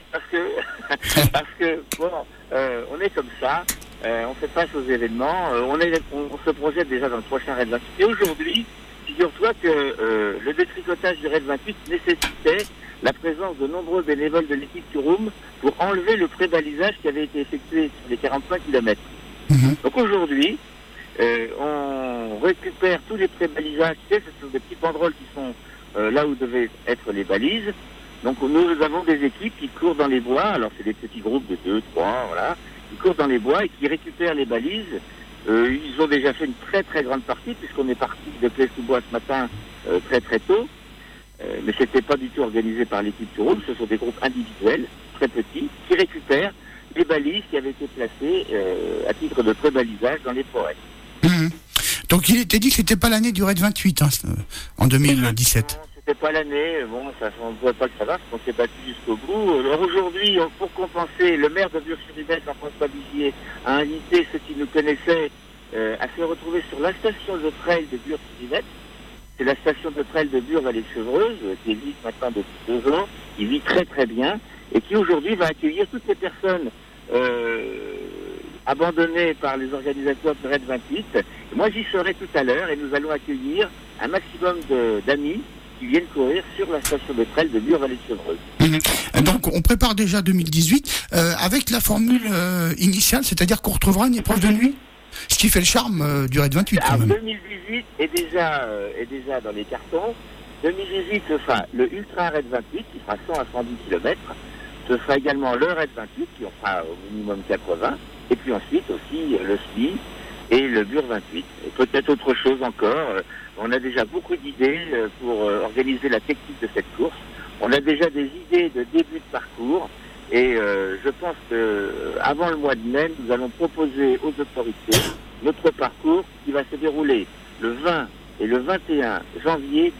que on est comme ça, on fait face aux événements, on se projette déjà dans le prochain RAID 28. Et aujourd'hui, figure-toi que le détricotage du RAID 28 nécessitait la présence de nombreux bénévoles de l'équipe Turum pour enlever le pré-balisage qui avait été effectué sur les 45 km. Donc aujourd'hui, on récupère tous les pré-balisages, ce sont des petits banderoles qui sont là où devaient être les balises. Donc nous avons des équipes qui courent dans les bois, alors c'est des petits groupes de 2, 3, voilà, qui courent dans les bois et qui récupèrent les balises. Ils ont déjà fait une très très grande partie, puisqu'on est parti de Plaies-sous-Bois ce matin très très tôt, mais c'était pas du tout organisé par l'équipe Turum, ce sont des groupes individuels, très petits, qui récupèrent les balises qui avaient été placées à titre de pré-balisage dans les forêts. Donc il était dit que c'était pas l'année du RAID 28 en 2017. C'était pas l'année, on ne pouvait pas le savoir parce qu'on s'est battu jusqu'au bout. Alors aujourd'hui, pour compenser, le maire de Bure-sur-Yvette, Jean-François Bigier, a invité ceux qui nous connaissaient à se retrouver sur la station de trail de Bure-sur-Yvette. C'est la station de trail de Bure-Vallée-Chevreuse, qui existe maintenant depuis 2 ans, qui vit très très bien, et qui aujourd'hui va accueillir toutes ces personnes abandonnées par les organisateurs de RAID 28. Et moi j'y serai tout à l'heure, et nous allons accueillir un maximum d'amis qui viennent courir sur la station de trail de Bure-Vallée-Chevreuse. Donc on prépare déjà 2018 avec la formule initiale, c'est-à-dire qu'on retrouvera une épreuve de nuit, ce qui fait le charme du RAID 28 quand même. 2018 est déjà dans les cartons. 2018 ce sera le Ultra RAID 28 qui fera 100 à 110 km. Ce sera également le RAID 28 qui en fera au minimum 80. Et puis ensuite aussi le SMI et le BUR 28. Et peut-être autre chose encore. On a déjà beaucoup d'idées pour organiser la technique de cette course. On a déjà des idées de début de parcours. Et je pense qu'avant le mois de mai, nous allons proposer aux autorités notre parcours qui va se dérouler le 20 et le 21 janvier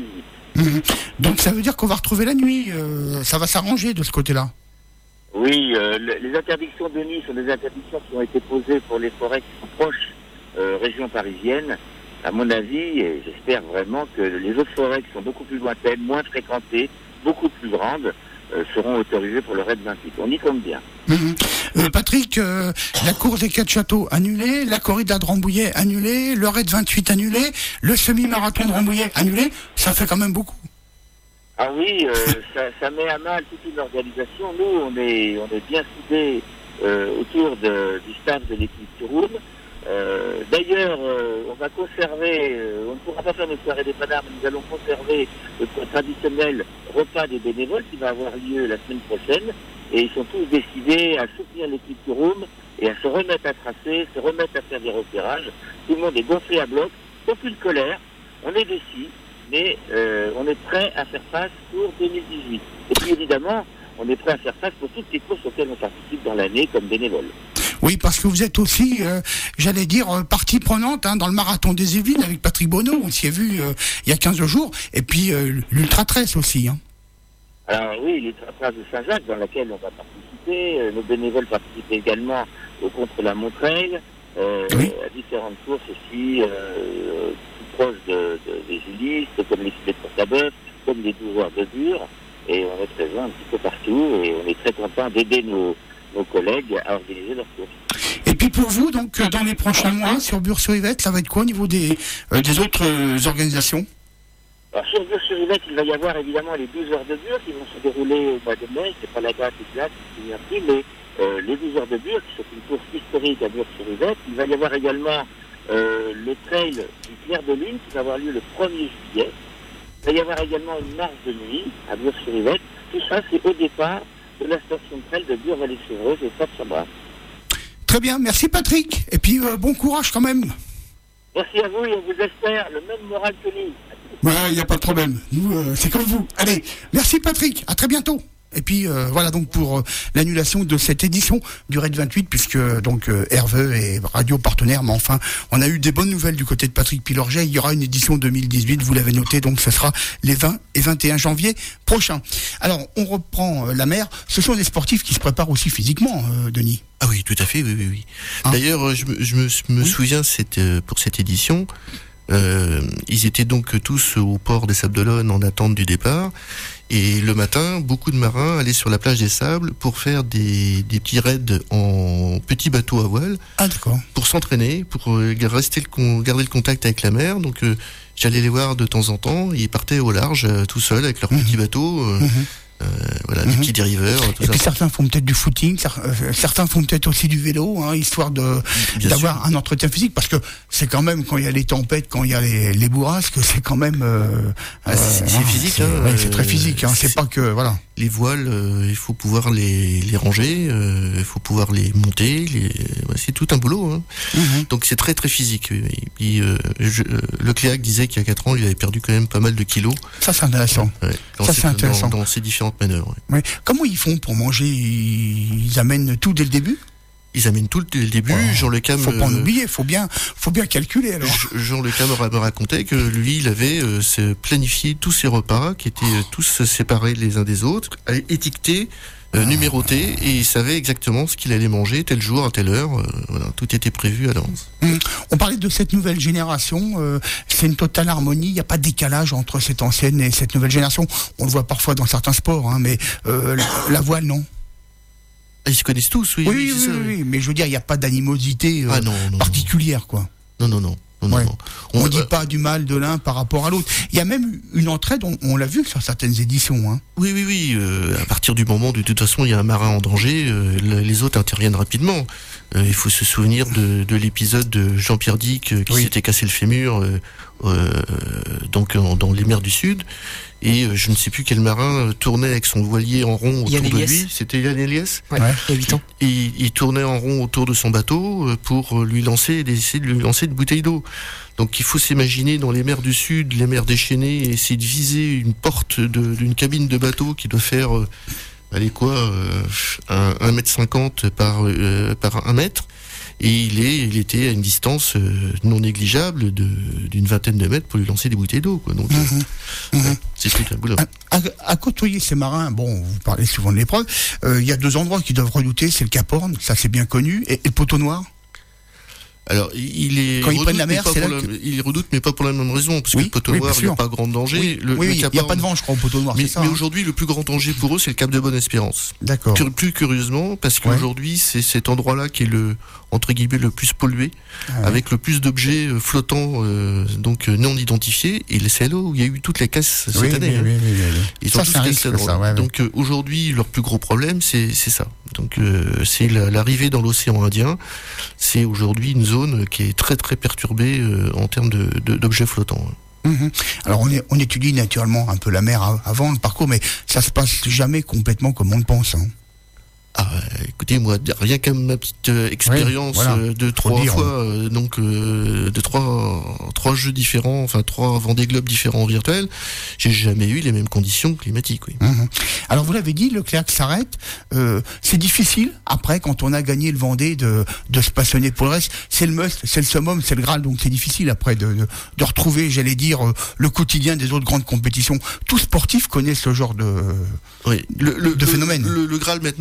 2018. Donc ça veut dire qu'on va retrouver la nuit. Ça va s'arranger de ce côté-là. Oui, les interdictions de nuit sont des interdictions qui ont été posées pour les forêts qui sont proches région parisienne. À mon avis, et j'espère vraiment que les autres forêts qui sont beaucoup plus lointaines, moins fréquentées, beaucoup plus grandes, seront autorisées pour le RAID 28. On y compte bien. Patrick, la course des 4 châteaux annulée, la corrida de Rambouillet annulée, le RAID 28 annulé, le semi-marathon de Rambouillet annulé, ça fait quand même beaucoup. Ah oui, ça met à mal toute une organisation. Nous, on est bien soudés autour du staff de l'équipe Turum. D'ailleurs, on va conserver, on ne pourra pas faire une soirée des panards, mais nous allons conserver le traditionnel repas des bénévoles qui va avoir lieu la semaine prochaine. Et ils sont tous décidés à soutenir l'équipe Turum et à se remettre à tracer, se remettre à faire des repérages. Tout le monde est gonflé à bloc, aucune colère, on est décis, mais on est prêt à faire face pour 2018. Et puis évidemment, on est prêt à faire face pour toutes les courses auxquelles on participe dans l'année comme bénévole. Oui, parce que vous êtes aussi, j'allais dire, partie prenante dans le marathon des Yvelines avec Patrick Bonneau. On s'y est vu il y a 15 jours. Et puis l'Ultra Trace aussi. Alors oui, l'Ultra Trace de Saint-Jacques dans laquelle on va participer. Nos bénévoles participent également au contre-la-Montreuil, à différentes courses aussi, plus proches des Julistes, comme les filets de Porte-à-Bœuf, comme les 12 heures de Bure. Et on est présent un petit peu partout et on est très content d'aider nos nos collègues à organiser leurs courses. Et puis pour vous, donc, dans les prochains mois, sur Bure-sur-Yvette, ça va être quoi au niveau des autres organisations? Alors sur Bure-sur-Yvette, il va y avoir évidemment les 12 heures de Bure qui vont se dérouler au mois de mai. C'est pas la date exacte qui vient plus, mais les 12 heures de Bure, qui sont une course historique à Bure-sur-Yvette. Il va y avoir également le trail du Clair de Lune qui va avoir lieu le 1er juillet. Il va y avoir également une marche de nuit à Bure-sur-Yvette. Tout ça, c'est au départ de la station de trail de Bure-Vallée-Chevreuse et Sable-sur-Bras. Très bien, merci Patrick. Et puis bon courage quand même. Merci à vous et on vous espère le même moral que nous. Il n'y a pas de problème. Nous, c'est comme vous. Allez, merci Patrick. À très bientôt. Et puis voilà donc pour l'annulation de cette édition du Raid 28 puisque donc RVE est radio partenaire, mais enfin on a eu des bonnes nouvelles du côté de Patrick Pilorget. Il y aura une édition 2018, vous l'avez noté, donc ce sera les 20 et 21 janvier prochains. Alors on reprend la mer. Ce sont des sportifs qui se préparent aussi physiquement, Denis. Ah oui, tout à fait, oui. D'ailleurs, je me souviens pour cette édition. Ils étaient donc tous au port des Sables-d'Olonne en attente du départ. Et le matin, beaucoup de marins allaient sur la plage des Sables pour faire des petits raids en petits bateaux à voile. Ah, d'accord. Pour s'entraîner, pour garder le contact avec la mer. Donc j'allais les voir de temps en temps. Ils partaient au large tout seuls avec leurs petits bateaux. Des petits dériveurs. Et puis certains font peut-être du footing, certains font peut-être aussi du vélo, histoire d'avoir un entretien physique, parce que c'est quand même, quand il y a les tempêtes, quand il y a les bourrasques, c'est quand même... c'est physique. C'est très physique, c'est pas que... Voilà. Les voiles, il faut pouvoir les ranger, il faut pouvoir les monter, c'est tout un boulot. Donc c'est très très physique. Et puis, le Cléac disait qu'il y a 4 ans, il avait perdu quand même pas mal de kilos. Ça c'est intéressant. C'est intéressant. Dans ces différentes manœuvres. Ouais. Comment ils font pour manger? Ils amènent tout dès le début? Ils amènent tout dès le début. Jean Le Cam, faut pas en oublier, faut bien calculer alors. Jean Le Cam me racontait que lui, il avait planifié tous ses repas qui étaient tous séparés les uns des autres, étiquetés, numérotés, et il savait exactement ce qu'il allait manger tel jour à telle heure. Tout était prévu à l'avance. On parlait de cette nouvelle génération. C'est une totale harmonie. Il n'y a pas de décalage entre cette ancienne et cette nouvelle génération. On le voit parfois dans certains sports, mais la voile, non. Ils se connaissent tous, oui. Oui, mais je veux dire, il n'y a pas d'animosité particulière, quoi. Non. On ne dit pas du mal de l'un par rapport à l'autre. Il y a même une entraide, on l'a vu sur certaines éditions. Oui. À partir du moment où, de toute façon, il y a un marin en danger, les autres interviennent rapidement. Il faut se souvenir de l'épisode de Jean-Pierre Dick qui s'était cassé le fémur dans les mers du Sud. Et je ne sais plus quel marin tournait avec son voilier en rond autour de lui. C'était Yann Eliès. Il y a 8 ans. Et il tournait en rond autour de son bateau pour essayer de lui lancer une bouteille d'eau. Donc il faut s'imaginer dans les mers du Sud, les mers déchaînées, essayer de viser une porte d'une cabine de bateau qui doit faire 1,50 m par 1 mètre. Et il était à une distance non négligeable d'une vingtaine de mètres pour lui lancer des bouteilles d'eau, quoi. Donc, c'est tout un boulot. À côtoyer ces marins, vous parlez souvent de l'épreuve, il y a 2 endroits qu'ils doivent redouter, c'est le Cap Horn, ça c'est bien connu, et le Poteau Noir. Alors, il prennent la mer, il redoute, mais pas pour la même raison, parce que le Poteau Noir, il n'y a pas grand danger. Il n'y a pas de vent, je crois, au Poteau Noir, mais aujourd'hui, le plus grand danger pour eux, c'est le Cap de Bonne-Espérance. D'accord. Plus curieusement, parce qu'aujourd'hui, c'est cet endroit-là qui est entre guillemets, le plus pollué, avec le plus d'objets flottants, non identifiés, et c'est là où il y a eu toutes les casses cette année. Ils ont tous cassé là. Donc aujourd'hui, leur plus gros problème, c'est ça. Donc c'est l'arrivée dans l'océan Indien. C'est aujourd'hui une zone qui est très très perturbée en termes d'objets flottants. Alors on étudie naturellement un peu la mer avant le parcours, mais ça se passe jamais complètement comme on le pense. Écoutez, moi, rien qu'à ma petite expérience de 3 fois, de trois jeux différents, 3 Vendée Globe différents virtuels, j'ai jamais eu les mêmes conditions climatiques. Oui. Alors vous l'avez dit, le Cléac s'arrête. C'est difficile après, quand on a gagné le Vendée, de se passionner pour le reste. C'est le must, c'est le summum, c'est le Graal, donc c'est difficile après de retrouver, j'allais dire, le quotidien des autres grandes compétitions. Tous sportifs connaissent ce genre de phénomène. Le Graal maintenant pour le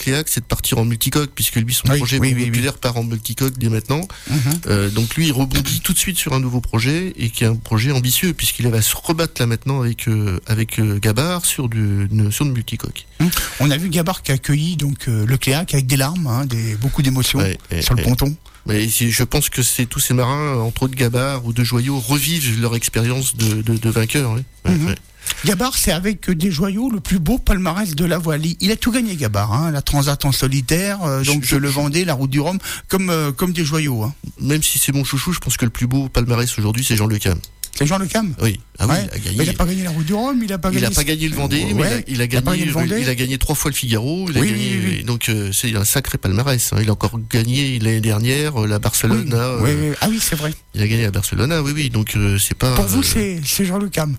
Cléac, c'est de partir en multicoque, puisque lui, son projet populaire part en multicoque dès maintenant. Donc lui, il rebondit tout de suite sur un nouveau projet, et qui est un projet ambitieux, puisqu'il va se rebattre là maintenant avec Gabard sur du multicoque. On a vu Gabard qui a accueilli donc le Cléac avec des larmes, beaucoup d'émotions sur le ponton. Mais je pense que c'est tous ces marins, entre autres Gabard ou De Joyaux, revivent leur expérience de vainqueur. Gabard, c'est avec des Joyaux le plus beau palmarès de la voile. Il a tout gagné, Gabard, la Transat en solitaire, le Vendée, la Route du Rhum, comme des Joyaux. Même si c'est mon chouchou, je pense que le plus beau palmarès aujourd'hui, c'est Jean Le Cam. C'est Jean Le Cam ? Oui. Il n'a pas gagné la Route du Rhum, il n'a pas gagné le Vendée, mais il a gagné 3 fois le Figaro. Donc c'est un sacré palmarès. Il a encore gagné l'année dernière la Barcelona. Ah oui, c'est vrai. Il a gagné à Barcelona, oui. Donc c'est pas. Pour vous, c'est Jean Le Cam.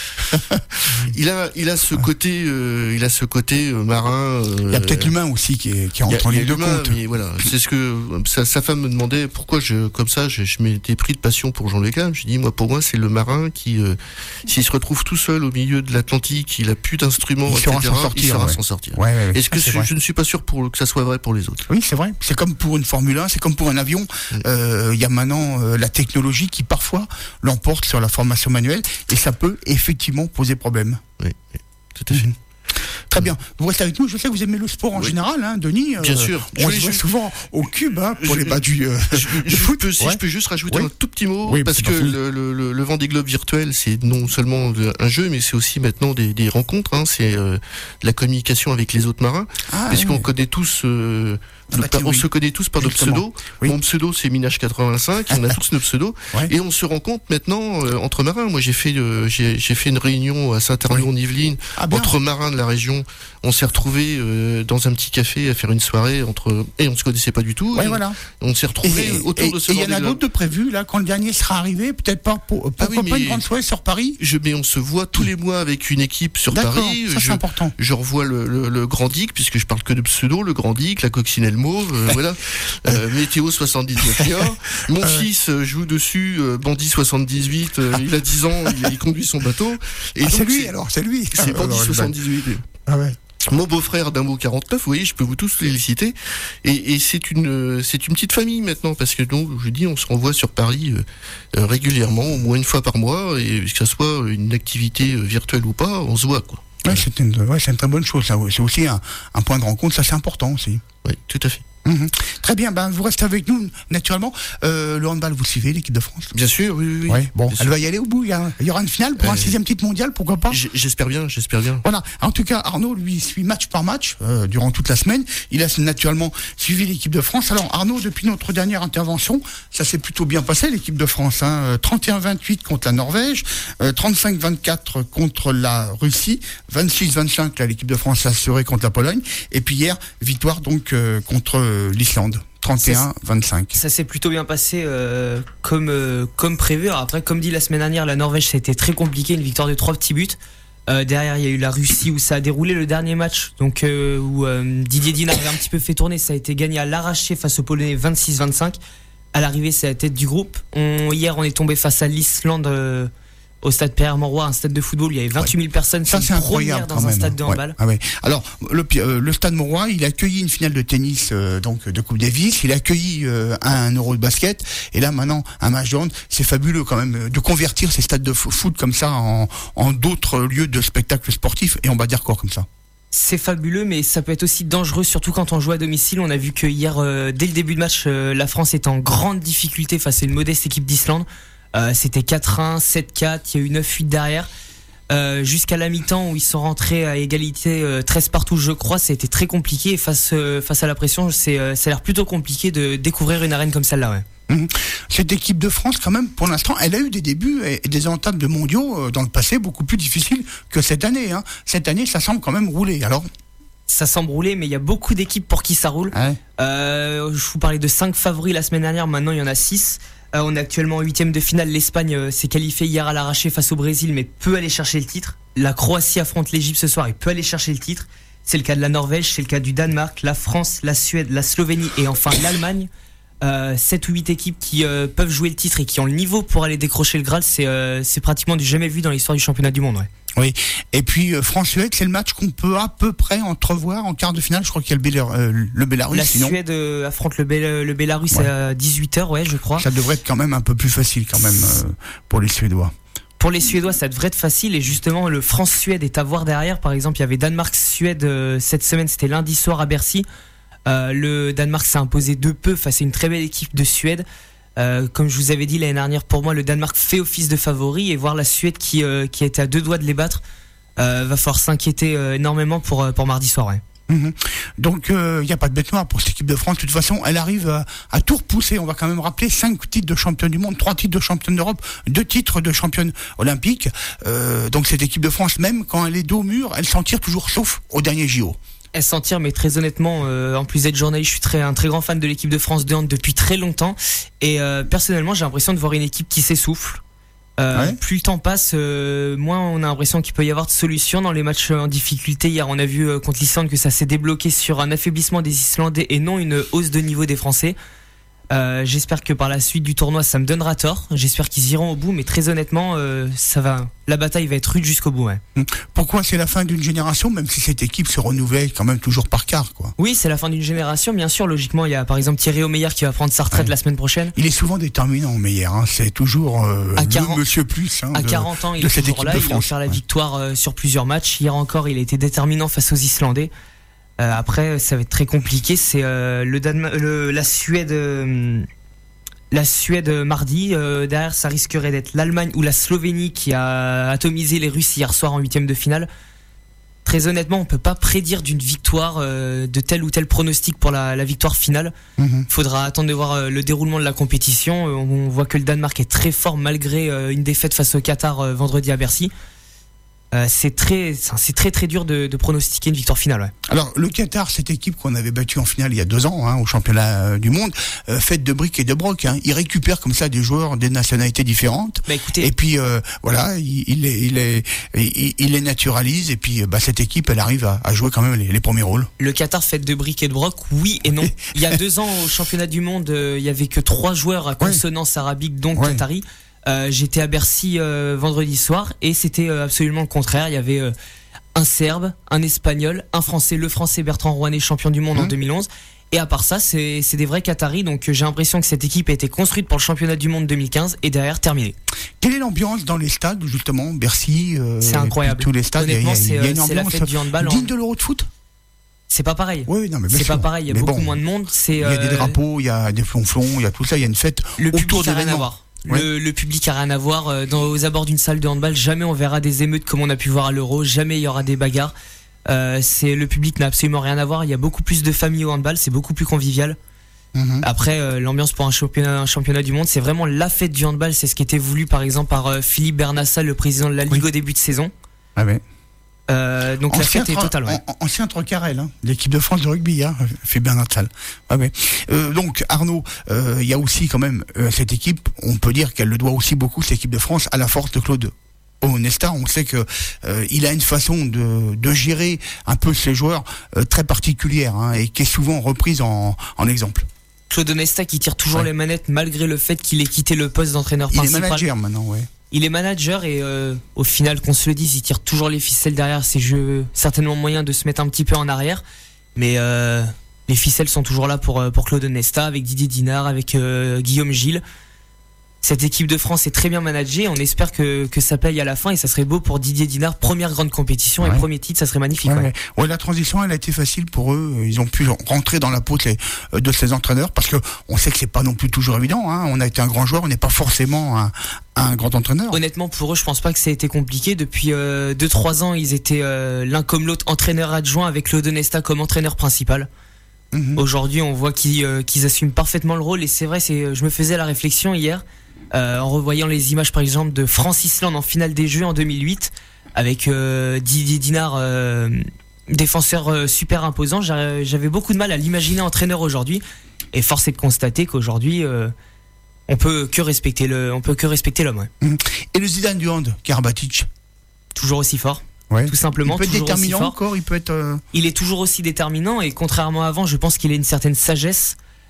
il a ce côté marin. Il y a peut-être l'humain aussi qui entre en ligne de compte. Mais voilà, c'est ce que sa femme me demandait pourquoi je m'étais pris de passion pour Jean Le Cam. Je dis pour moi c'est le marin qui s'il se retrouve tout seul au milieu de l'Atlantique, il a plus d'instruments, il saura s'en sortir. Est-ce que je ne suis pas sûr que ça soit vrai pour les autres. Oui, c'est vrai. C'est comme pour une Formule 1, c'est comme pour un avion. Il y a maintenant la technologie qui parfois l'emporte sur la formation manuelle, et ça peut effectivement poser problème. Oui, tout à fait. Très bien. Vous restez avec nous. Je sais que vous aimez le sport en général, Denis. Bien sûr. On se voit souvent au cube pour les bas du foot. Je peux juste rajouter un tout petit mot, parce que le Vendée Globe virtuel, c'est non seulement un jeu, mais c'est aussi maintenant des rencontres. C'est la communication avec les autres marins, puisqu'on connaît tous. On se connaît tous par nos pseudos. Mon pseudo, c'est Minage85. On a tous nos pseudos. Et on se rencontre maintenant entre marins. Moi, j'ai fait une réunion à Saint-Arnaud-en-Yvelines entre marins de la région. On s'est retrouvés dans un petit café à faire une soirée et on se connaissait pas du tout. On s'est retrouvés autour de ce Vendée Globe. Il y en a d'autres de prévus là quand le dernier sera arrivé, peut-être pas pas une grande soirée sur Paris. Mais on se voit tous les mois avec une équipe sur Paris. Ça c'est important. Je revois le Grand Dick, puisque je parle que de pseudo, le Grand Dick, la Coccinelle Mauve, voilà. Météo 79 Niort. Mon fils joue dessus, Bandit 78. Il a 10 ans, il conduit son bateau. Et donc, c'est lui. C'est Bandit 78. Ah ouais. Mon beau-frère d'Imbo 49, vous voyez, je peux vous tous les citer. Et c'est une petite famille maintenant, parce que donc, je dis, on se renvoie sur Paris régulièrement, au moins une fois par mois, et que ça soit une activité virtuelle ou pas, on se voit, quoi. C'est une très bonne chose, ça. C'est aussi un point de rencontre, ça c'est important aussi. Oui, tout à fait. Très bien, vous restez avec nous naturellement. Le handball, vous suivez l'équipe de France ? Bien sûr, oui. Bon, elle va y aller au bout. Il y aura une finale pour un 6e titre mondial, pourquoi pas ? J'espère bien. Voilà. En tout cas, Arnaud, lui, suit match par match durant toute la semaine. Il a naturellement suivi l'équipe de France. Alors, Arnaud, depuis notre dernière intervention, ça s'est plutôt bien passé, l'équipe de France. 31-28 contre la Norvège, 35-24 contre la Russie, 26-25 là, l'équipe de France s'est assurée contre la Pologne. Et puis hier, victoire donc contre l'Islande. 31-25. Ça s'est plutôt bien passé comme prévu. Alors après, comme dit la semaine dernière, la Norvège, ça a été très compliqué, une victoire de 3 petits buts. Derrière, il y a eu la Russie où ça a déroulé le dernier match, donc où Didier Dinard avait un petit peu fait tourner. Ça a été gagné à l'arraché face aux Polonais 26-25. À l'arrivée, c'est la tête du groupe. Hier, on est tombé face à l'Islande au stade Pierre-Mauroy, un stade de football, il y avait 28 000 personnes. Ça, c'est incroyable dans un stade de handball. Alors, le stade Mauroy, il a accueilli une finale de tennis donc de Coupe Davis, il a accueilli un Euro de basket, et là maintenant un match de hand. C'est fabuleux quand même de convertir ces stades de foot comme ça en d'autres lieux de spectacles sportifs, et on va dire quoi comme ça. C'est fabuleux, mais ça peut être aussi dangereux, surtout quand on joue à domicile. On a vu que hier, dès le début de match, la France était en grande difficulté face à une modeste équipe d'Islande. C'était 4-1, 7-4, il y a eu 9-8 derrière. Jusqu'à la mi-temps où ils sont rentrés à égalité 13 partout, je crois, ça a été très compliqué. Et face à la pression, ça a l'air plutôt compliqué de découvrir une arène comme celle-là. Cette équipe de France, quand même, pour l'instant, elle a eu des débuts et des entames de mondiaux dans le passé beaucoup plus difficiles que cette année. Cette année, ça semble quand même rouler. Alors, ça semble rouler, mais il y a beaucoup d'équipes pour qui ça roule. Je vous parlais de 5 favoris la semaine dernière, maintenant il y en a 6. On est actuellement en 8e de finale. L'Espagne s'est qualifiée hier à l'arraché face au Brésil, mais peut aller chercher le titre. La Croatie affronte l'Égypte ce soir et peut aller chercher le titre. C'est le cas de la Norvège, c'est le cas du Danemark, la France, la Suède, la Slovénie et enfin l'Allemagne. 7 ou 8 équipes qui peuvent jouer le titre et qui ont le niveau pour aller décrocher le Graal, c'est pratiquement du jamais vu dans l'histoire du championnat du monde. Ouais. Oui, et puis France-Suède, c'est le match qu'on peut à peu près entrevoir en quart de finale. Je crois qu'il y a le Bélarus. La sinon... Suède affronte le Bélarus à 18h, ouais, je crois. Ça devrait être quand même un peu plus facile quand même pour les Suédois. Pour les Suédois, ça devrait être facile, et justement le France-Suède est à voir derrière. Par exemple, il y avait Danemark-Suède cette semaine, c'était lundi soir à Bercy. Le Danemark s'est imposé de peu face à une très belle équipe de Suède. Comme je vous avais dit l'année dernière, pour moi le Danemark fait office de favori, et voir la Suède qui a été à 2 doigts de les battre, va falloir s'inquiéter énormément pour mardi soir. Ouais. Donc il n'y a pas de bête noire pour cette équipe de France. De toute façon, elle arrive à tout repousser. On va quand même rappeler 5 titres de championne du monde, 3 titres de championne d'Europe, 2 titres de championne olympique. Donc cette équipe de France, même quand elle est dos au mur, elle s'en tire toujours, sauf au dernier JO. Elle s'en tire, mais très honnêtement, en plus d'être journaliste, je suis un très grand fan de l'équipe de France de hand depuis très longtemps, et personnellement j'ai l'impression de voir une équipe qui s'essouffle. Plus le temps passe, moins on a l'impression qu'il peut y avoir de solutions dans les matchs en difficulté. Hier on a vu contre l'Islande que ça s'est débloqué sur un affaiblissement des Islandais et non une hausse de niveau des Français. J'espère que par la suite du tournoi ça me donnera tort, j'espère qu'ils iront au bout, mais très honnêtement la bataille va être rude jusqu'au bout. Ouais. Pourquoi c'est la fin d'une génération, même si cette équipe se renouvelle quand même toujours par quart, quoi. Oui, c'est la fin d'une génération, bien sûr. Logiquement, il y a par exemple Thierry Omeyer qui va prendre sa retraite la semaine prochaine. Il est souvent déterminant, Omeyer, hein. C'est toujours le monsieur plus à 40 ans, il est toujours là, il a offert la victoire sur plusieurs matchs. Hier encore, il a été déterminant face aux Islandais. Après, ça va être très compliqué. C'est la Suède mardi. Derrière, ça risquerait d'être l'Allemagne ou la Slovénie qui a atomisé les Russes hier soir en 8e de finale. Très honnêtement, on peut pas prédire d'une victoire de tel ou tel pronostic pour la victoire finale. Faudra attendre de voir le déroulement de la compétition. On voit que le Danemark est très fort malgré une défaite face au Qatar vendredi à Bercy. C'est très dur de pronostiquer une victoire finale. Ouais. Alors le Qatar, cette équipe qu'on avait battue en finale il y a 2 ans au championnat du monde, faite de briques et de broc, hein. Il récupère comme ça des joueurs des nationalités différentes. Écoutez, et puis voilà, il les naturalise, et puis cette équipe elle arrive à jouer quand même les premiers rôles. Le Qatar fait de briques et de broc, oui et non. Il y a 2 ans au championnat du monde, il y avait que 3 joueurs à consonance arabique, donc qatari. J'étais à Bercy vendredi soir et c'était absolument le contraire. Il y avait un Serbe, un Espagnol, un Français, le Français Bertrand Rouanet, champion du monde en 2011. Et à part ça, c'est des vrais Qataris. Donc j'ai l'impression que cette équipe a été construite pour le championnat du monde 2015 et derrière terminée. Quelle est l'ambiance dans les stades, justement, Bercy, c'est incroyable. Tous les stades, honnêtement, il y a une c'est la fête du handball. Digne de l'Euro de foot. C'est pas pareil. Oui, non, mais bien c'est sûr. pas pareil. Il y a mais beaucoup moins de monde. Il y a des drapeaux, il y a des flonflons, il y a tout ça. Il y a une fête autour de l'événement. Le public a rien à voir. Aux abords d'une salle de handball, jamais on verra des émeutes comme on a pu voir à l'Euro. Jamais il y aura des bagarres. Le public n'a absolument rien à voir. Il y a beaucoup plus de familles au handball. C'est beaucoup plus convivial. Après, l'ambiance pour un championnat du monde, c'est vraiment la fête du handball. C'est ce qui était voulu par exemple par Philippe Bernassa, le président de la Ligue au début de saison. Ah ouais. Donc la fête est totale. Ouais. Ancien Trocarel, l'équipe de France de rugby, fait Bernard Salle. Ouais. Donc Arnaud, il y a aussi quand même cette équipe, on peut dire qu'elle le doit aussi beaucoup, cette équipe de France, à la force de Claude Onesta. On sait que il a une façon de gérer un peu ses joueurs très particulière, et qui est souvent reprise en exemple. Claude Onesta qui tire toujours les manettes malgré le fait qu'il ait quitté le poste d'entraîneur principal. Il est manager maintenant, Il est manager et au final, qu'on se le dise, il tire toujours les ficelles derrière. C'est certainement moyen de se mettre un petit peu en arrière, mais les ficelles sont toujours là pour Claude Onesta, avec Didier Dinard, avec Guillaume Gilles. Cette équipe de France est très bien managée. On espère que ça paye à la fin, et ça serait beau pour Didier Dinard. Première grande compétition et premier titre, ça serait magnifique. Ouais, la transition, elle a été facile pour eux. Ils ont pu rentrer dans la peau de ces entraîneurs, parce que on sait que c'est pas non plus toujours évident. On a été un grand joueur, on n'est pas forcément un grand entraîneur. Honnêtement, pour eux, je pense pas que ça a été compliqué. Depuis 2-3 ans, ils étaient l'un comme l'autre entraîneur adjoint, avec Claude Onesta comme entraîneur principal. Aujourd'hui, on voit qu'ils assument parfaitement le rôle, et c'est vrai, je me faisais la réflexion hier. En revoyant les images par exemple de France-Islande en finale des Jeux en 2008, avec Didier Dinard, défenseur super imposant, j'avais beaucoup de mal à l'imaginer entraîneur aujourd'hui, et force est de constater qu'aujourd'hui on peut que respecter l'homme. Et le Zidane du hand, Karabatic, toujours aussi fort. Tout simplement, il peut être déterminant encore, il est toujours aussi déterminant, et contrairement à avant, je pense qu'il a une certaine sagesse.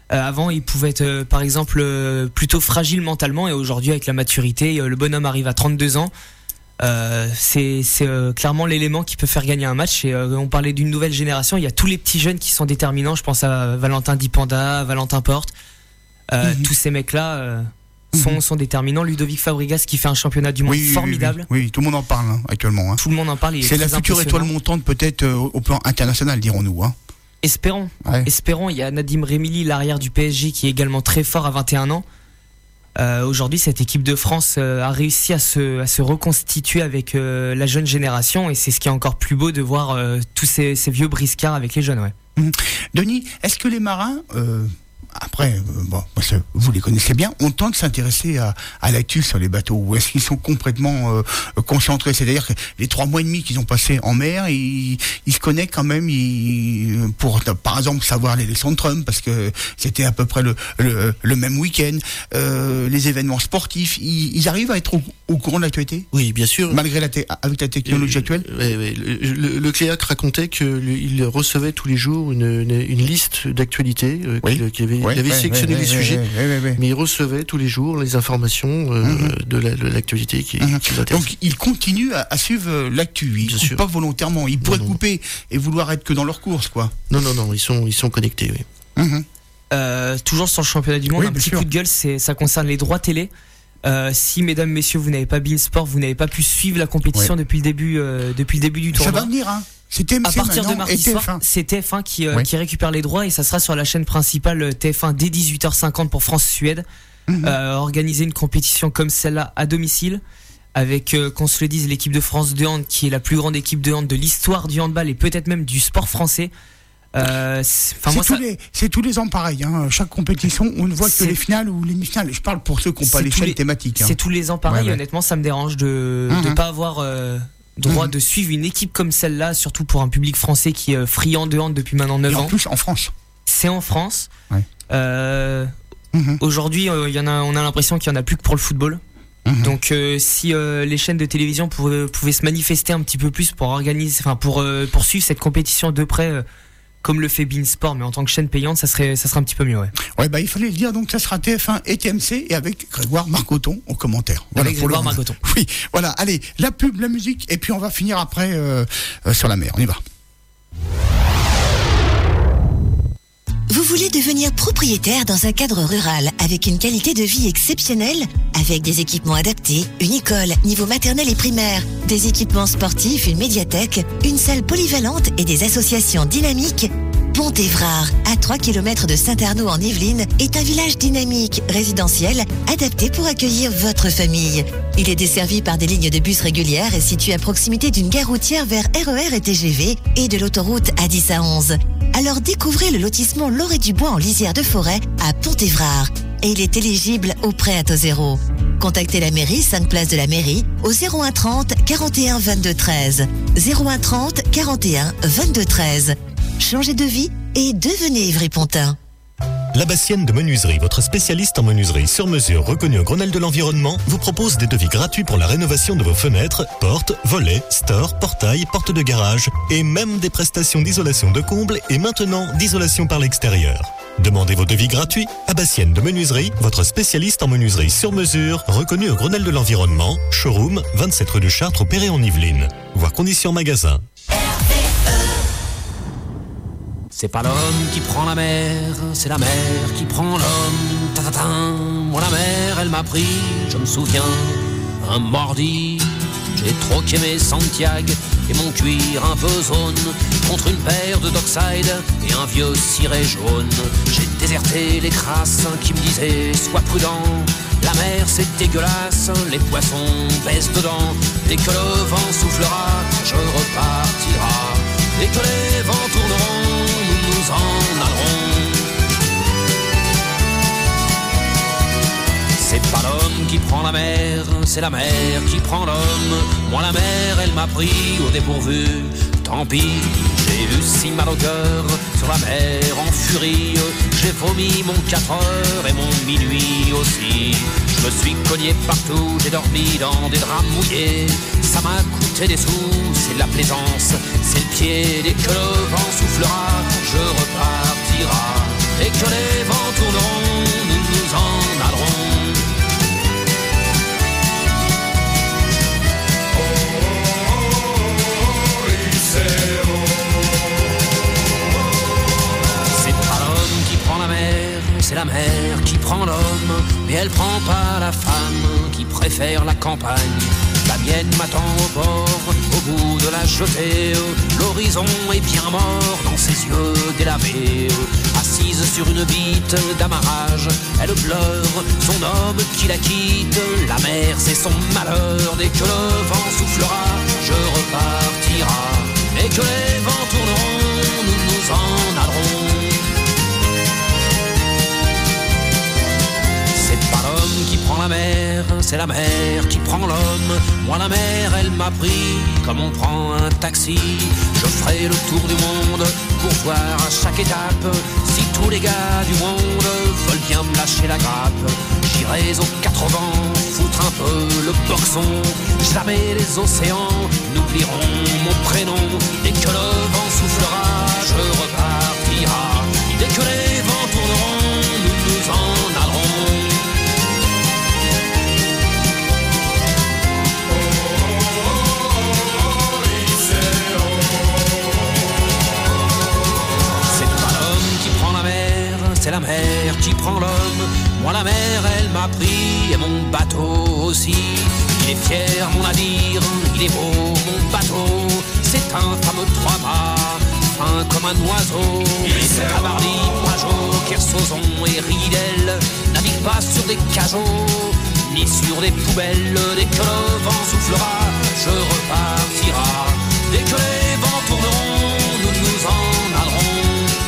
Avant, il pouvait être, par exemple, plutôt fragile mentalement, et aujourd'hui, avec la maturité, le bonhomme arrive à 32 ans. C'est clairement l'élément qui peut faire gagner un match. Et on parlait d'une nouvelle génération. Il y a tous les petits jeunes qui sont déterminants. Je pense à Valentin Dipanda, Valentin Porte. Tous ces mecs-là sont déterminants. Ludovic Fabregas qui fait un championnat du monde formidable. Oui, tout le monde en parle actuellement. Hein. Tout le monde en parle. C'est la future étoile montante peut-être au plan international, dirons-nous. Hein. Espérons. Il y a Nadim Remili, l'arrière du PSG, qui est également très fort à 21 ans. Aujourd'hui, cette équipe de France a réussi à se reconstituer avec la jeune génération, et c'est ce qui est encore plus beau de voir tous ces vieux briscards avec les jeunes. Ouais. Denis, est-ce que les marins, après, vous les connaissez bien, ont le temps de s'intéresser à l'actu sur les bateaux, ou est-ce qu'ils sont complètement concentrés? C'est-à-dire que les 3 mois et demi qu'ils ont passé en mer, ils se connectent quand même pour, par exemple, savoir l'élection de Trump, parce que c'était à peu près le même week-end, les événements sportifs, ils arrivent à être au courant de l'actualité? Oui, bien sûr. Malgré avec la technologie actuelle? Le Cléac racontait qu'il recevait tous les jours une liste d'actualités il avait sélectionné les sujets, mais il recevait tous les jours les informations de l'actualité qui l'intéresse. Donc ils continuent à suivre l'actu, ils ne coupent pas volontairement, ils pourraient couper et vouloir être que dans leur course, quoi. Non, ils sont connectés, oui. Toujours sur le championnat du monde, un petit coup de gueule, ça concerne les droits télé. Si, mesdames, messieurs, vous n'avez pas beIN-Sport, vous n'avez pas pu suivre la compétition depuis le début du tournoi. Ça va venir, hein. À partir de mardi soir, c'est TF1 qui récupère les droits, et ça sera sur la chaîne principale TF1 dès 18h50 pour France-Suède. Organiser une compétition comme celle-là à domicile, avec, qu'on se le dise, l'équipe de France de hand, qui est la plus grande équipe de hand de l'histoire du handball et peut-être même du sport français. C'est tous les ans pareil, hein. Chaque compétition, on ne voit que les finales ou les demi-finales. Je parle pour ceux qui n'ont pas les chaînes thématiques. Hein. C'est tous les ans pareil. Honnêtement, ça me dérange de pas avoir droit de suivre une équipe comme celle-là, surtout pour un public français qui est friand de hand depuis maintenant 9 ans. En plus, en France. C'est en France. Aujourd'hui, on a l'impression qu'il n'y en a plus que pour le football. Donc si les chaînes de télévision pouvaient se manifester un petit peu plus pour poursuivre cette compétition de près, comme le fait beIN-Sport, mais en tant que chaîne payante, ça serait un petit peu mieux. Il fallait le dire, donc ça sera TF1 et TMC, et avec Grégoire Marcoton au commentaire. Voilà, avec Grégoire Marcoton. Oui, voilà, allez, la pub, la musique, et puis on va finir après sur la mer. On y va. Vous voulez devenir propriétaire dans un cadre rural avec une qualité de vie exceptionnelle, avec des équipements adaptés, une école, niveau maternel et primaire, des équipements sportifs, une médiathèque, une salle polyvalente et des associations dynamiques? Pont-Évrard, à 3 km de Saint-Arnaud en Yvelines, est un village dynamique, résidentiel, adapté pour accueillir votre famille. Il est desservi par des lignes de bus régulières et situé à proximité d'une gare routière vers RER et TGV et de l'autoroute A10 à 11. Alors découvrez le lotissement Loré du Bois en lisière de forêt à Pont-Évrard. Et il est éligible au prêt à taux zéro. Contactez la mairie, 5 place de la mairie, au 01 30 41 22 13. 01 30 41 22 13. Changez de vie et devenez Ivry-Pontin. La Bassienne de Menuiserie, votre spécialiste en menuiserie sur mesure reconnue au Grenelle de l'environnement, vous propose des devis gratuits pour la rénovation de vos fenêtres, portes, volets, stores, portails, portes de garage et même des prestations d'isolation de combles et maintenant d'isolation par l'extérieur. Demandez vos devis gratuits à Bassienne de Menuiserie, votre spécialiste en menuiserie sur mesure reconnue au Grenelle de l'environnement, showroom 27 rue de Chartres au Perret-en-Yvelines. Voir conditions magasin. C'est pas l'homme qui prend la mer, c'est la mer qui prend l'homme. Ta-ta-ta. Moi la mer, elle m'a pris, je me souviens, un mardi. J'ai troqué mes Santiago et mon cuir un peu zone contre une paire de Dockside et un vieux ciré jaune. J'ai déserté les crasses qui me disaient sois prudent. La mer c'est dégueulasse, les poissons baissent dedans. Dès que le vent soufflera, je repartira. Dès que les vents tourneront, nous en allerons. C'est pas l'homme qui prend la mer, c'est la mer qui prend l'homme. Moi la mer, elle m'a pris au dépourvu. Tant pis, j'ai eu si mal au cœur sur la mer en furie. J'ai vomi mon 4 heures et mon minuit aussi. Je me suis cogné partout, j'ai dormi dans des draps mouillés. Ça m'a coûté des sous, c'est de la plaisance, c'est le pied. Dès que le vent soufflera, je repartira. Dès que les vents c'est la mer qui prend l'homme, mais elle prend pas la femme qui préfère la campagne. La mienne m'attend au port, au bout de la jetée. L'horizon est bien mort dans ses yeux délavés. Assise sur une bite d'amarrage, elle pleure son homme qui la quitte. La mer c'est son malheur, dès que le vent soufflera, je repartira. Et que les vents tourneront, nous nous en allerons. C'est pas l'homme qui prend la mer, c'est la mer qui prend l'homme. Moi la mer elle m'a pris comme on prend un taxi. Je ferai le tour du monde pour voir à chaque étape si tous les gars du monde veulent bien me lâcher la grappe. J'irai aux 4 vents, foutre un peu le boxon. Jamais les océans n'oublieront mon prénom. Dès que le vent soufflera, je repartira. Dès que les vents tourneront, nous nous en allerons. C'est pas l'homme qui prend la mer, c'est la mer qui prend l'homme. Moi la mer elle m'a pris et mon bateau aussi. Il est fier mon navire, il est beau mon bateau. C'est un fameux 3-mâts, fin comme un oiseau. Cabarly, Pajot, Kersozon et Ridel naviguent pas sur des cajots, ni sur des poubelles. Dès que le vent soufflera, je repartira. Dès que les vents tourneront, nous nous en allerons.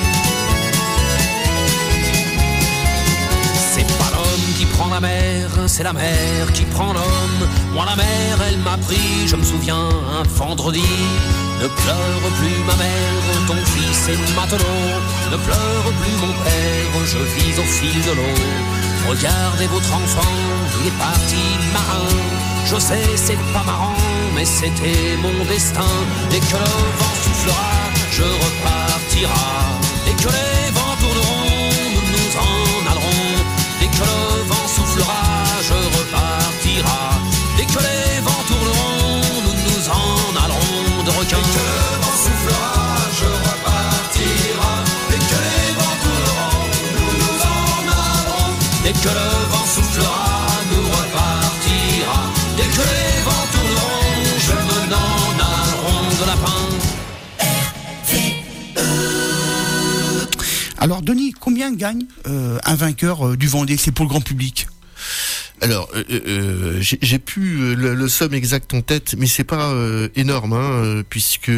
Qui prend la mer, c'est la mer qui prend l'homme. Moi la mer elle m'a pris, je me souviens un vendredi. Ne pleure plus ma mère, ton fils est matelot. Ne pleure plus mon père, je vis au fil de l'eau. Regardez votre enfant, il est parti marin. Je sais c'est pas marrant, mais c'était mon destin. Dès que le vent soufflera, je repartira. Dès que les vents tourneront, nous nous en allerons. Dès que le vent soufflera, je repartira. Dès que les vents tourneront, nous nous en allerons de requin. Dès que le vent soufflera, je repartira. Dès que les vents tourneront, nous nous en allerons. Dès que le vent soufflera, nous repartira. Dès que les vents tourneront, je me n'en allerons de lapin. Alors Denis, combien gagne un vainqueur du Vendée? C'est pour le grand public. Alors, j'ai plus le somme exact en tête, mais c'est pas énorme, hein, puisque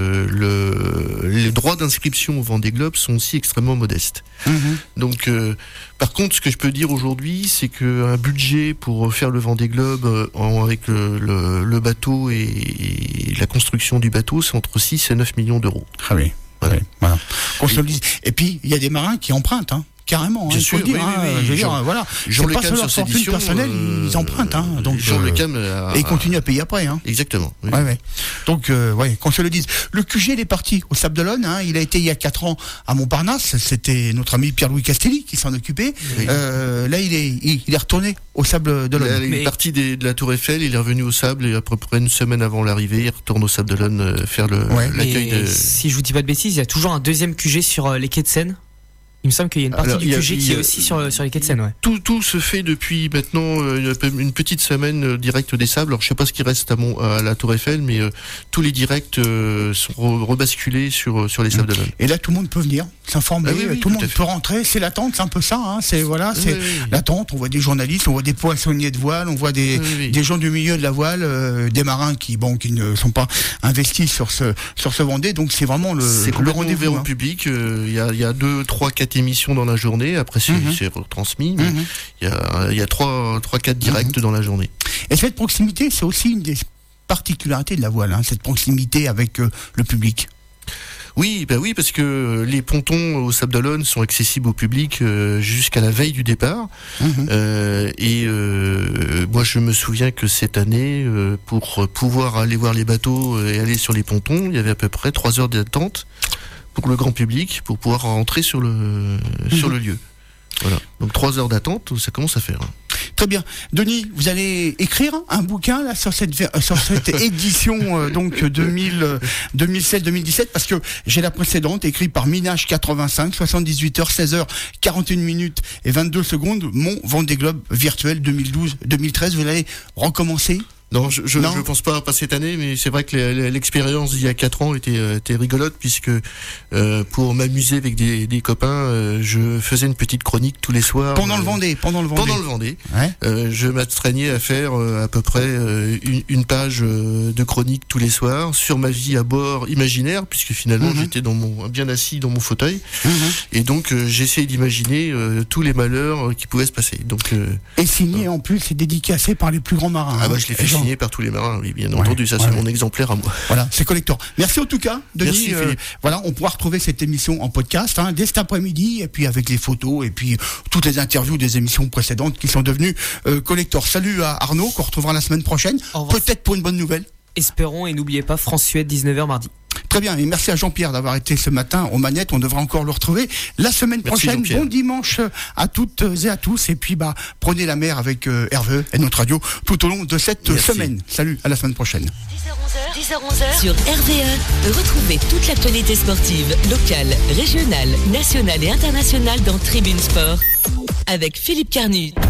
les droits d'inscription au Vendée Globe sont aussi extrêmement modestes. Donc, par contre, ce que je peux dire aujourd'hui, c'est qu'un budget pour faire le Vendée Globe avec le bateau et la construction du bateau, c'est entre 6 et 9 millions d'euros. Ah oui. Voilà. Et puis, il y a des marins qui empruntent, hein. Carrément, bien sûr, dire, je veux dire, voilà. Jean Le Cam sur cette édition personnelle, ils empruntent, hein. Donc Jean Le Cam et ils continuent à payer après, hein. Exactement. Oui. Ouais. Donc qu'on se le dise. Le QG il est parti au Sable d'Olonne, hein. Il a été il y a 4 ans à Montparnasse. C'était notre ami Pierre-Louis Castelli qui s'en occupait. Oui. Là, il est retourné au Sable d'Olonne. Il est parti de la Tour Eiffel, il est revenu au Sable et à peu près une semaine avant l'arrivée, il retourne au Sable d'Olonne faire l'accueil de. Si je vous dis pas de bêtises, il y a toujours un deuxième QG sur les quais de Seine. Il me semble qu'il y a une partie du QG qui est aussi sur les quais de Seine, ouais. Tout se fait depuis maintenant une petite semaine direct des Sables. Alors je sais pas ce qui reste à la Tour Eiffel, mais tous les directs sont rebasculés sur les Sables d'Olonne. Et là tout le monde peut venir s'informer, tout le monde peut rentrer. C'est l'attente, c'est un peu ça, hein. C'est l'attente. On voit des journalistes, on voit des poissonniers de voile, on voit des gens du milieu de la voile, des marins qui ne sont pas investis sur ce Vendée. Donc c'est vraiment le rendez-vous ouvert au public. Il y a 2, 3, 4 émissions dans la journée. Après c'est retransmis. Il y a 3, 4 directs dans la journée. Et cette proximité, c'est aussi une des particularités de la voile, hein, cette proximité avec le public. Oui, parce que les pontons au Sable d'Olonne sont accessibles au public jusqu'à la veille du départ. Et moi, je me souviens que cette année, pour pouvoir aller voir les bateaux et aller sur les pontons, il y avait à peu près 3 heures d'attente pour le grand public, pour pouvoir rentrer sur le lieu. Voilà. Donc 3 heures d'attente, ça commence à faire. Très bien. Denis, vous allez écrire un bouquin là sur cette édition donc 2016-2017 parce que j'ai la précédente écrite par Minage 85, 78h, 16h, 41 minutes et 22 secondes. Mon Vendée Globe virtuel 2012-2013. Vous l'avez recommencé? Non, je pense pas cette année, mais c'est vrai que l'expérience d'il y a 4 ans était rigolote puisque pour m'amuser avec des copains, je faisais une petite chronique tous les soirs. Pendant le Vendée. Ouais. Je m'astreignais à faire à peu près une page de chronique tous les soirs sur ma vie à bord imaginaire, puisque finalement j'étais bien assis dans mon fauteuil, et donc j'essayais d'imaginer tous les malheurs qui pouvaient se passer. Donc et signé en plus et dédicacé par les plus grands marins. Ah bah je l'ai fait signé par tous les marins, oui, bien entendu, ça c'est mon exemplaire à moi. Voilà, c'est collector. Merci en tout cas, Denis. Merci, voilà, on pourra retrouver cette émission en podcast dès cet après-midi, et puis avec les photos et puis toutes les interviews des émissions précédentes qui sont devenues collector. Salut à Arnaud, qu'on retrouvera la semaine prochaine, peut-être pour une bonne nouvelle. Espérons, et n'oubliez pas France-Suède 19h mardi. Très bien, et merci à Jean-Pierre d'avoir été ce matin aux manettes. On devra encore le retrouver la semaine prochaine. Bon dimanche à toutes et à tous, et puis prenez la mer avec RVE et notre radio tout au long de cette semaine. Salut, à la semaine prochaine. 10h-11h sur RVE, retrouvez toute l'actualité sportive, locale, régionale, nationale et internationale dans Tribune Sport avec Philippe Carnut.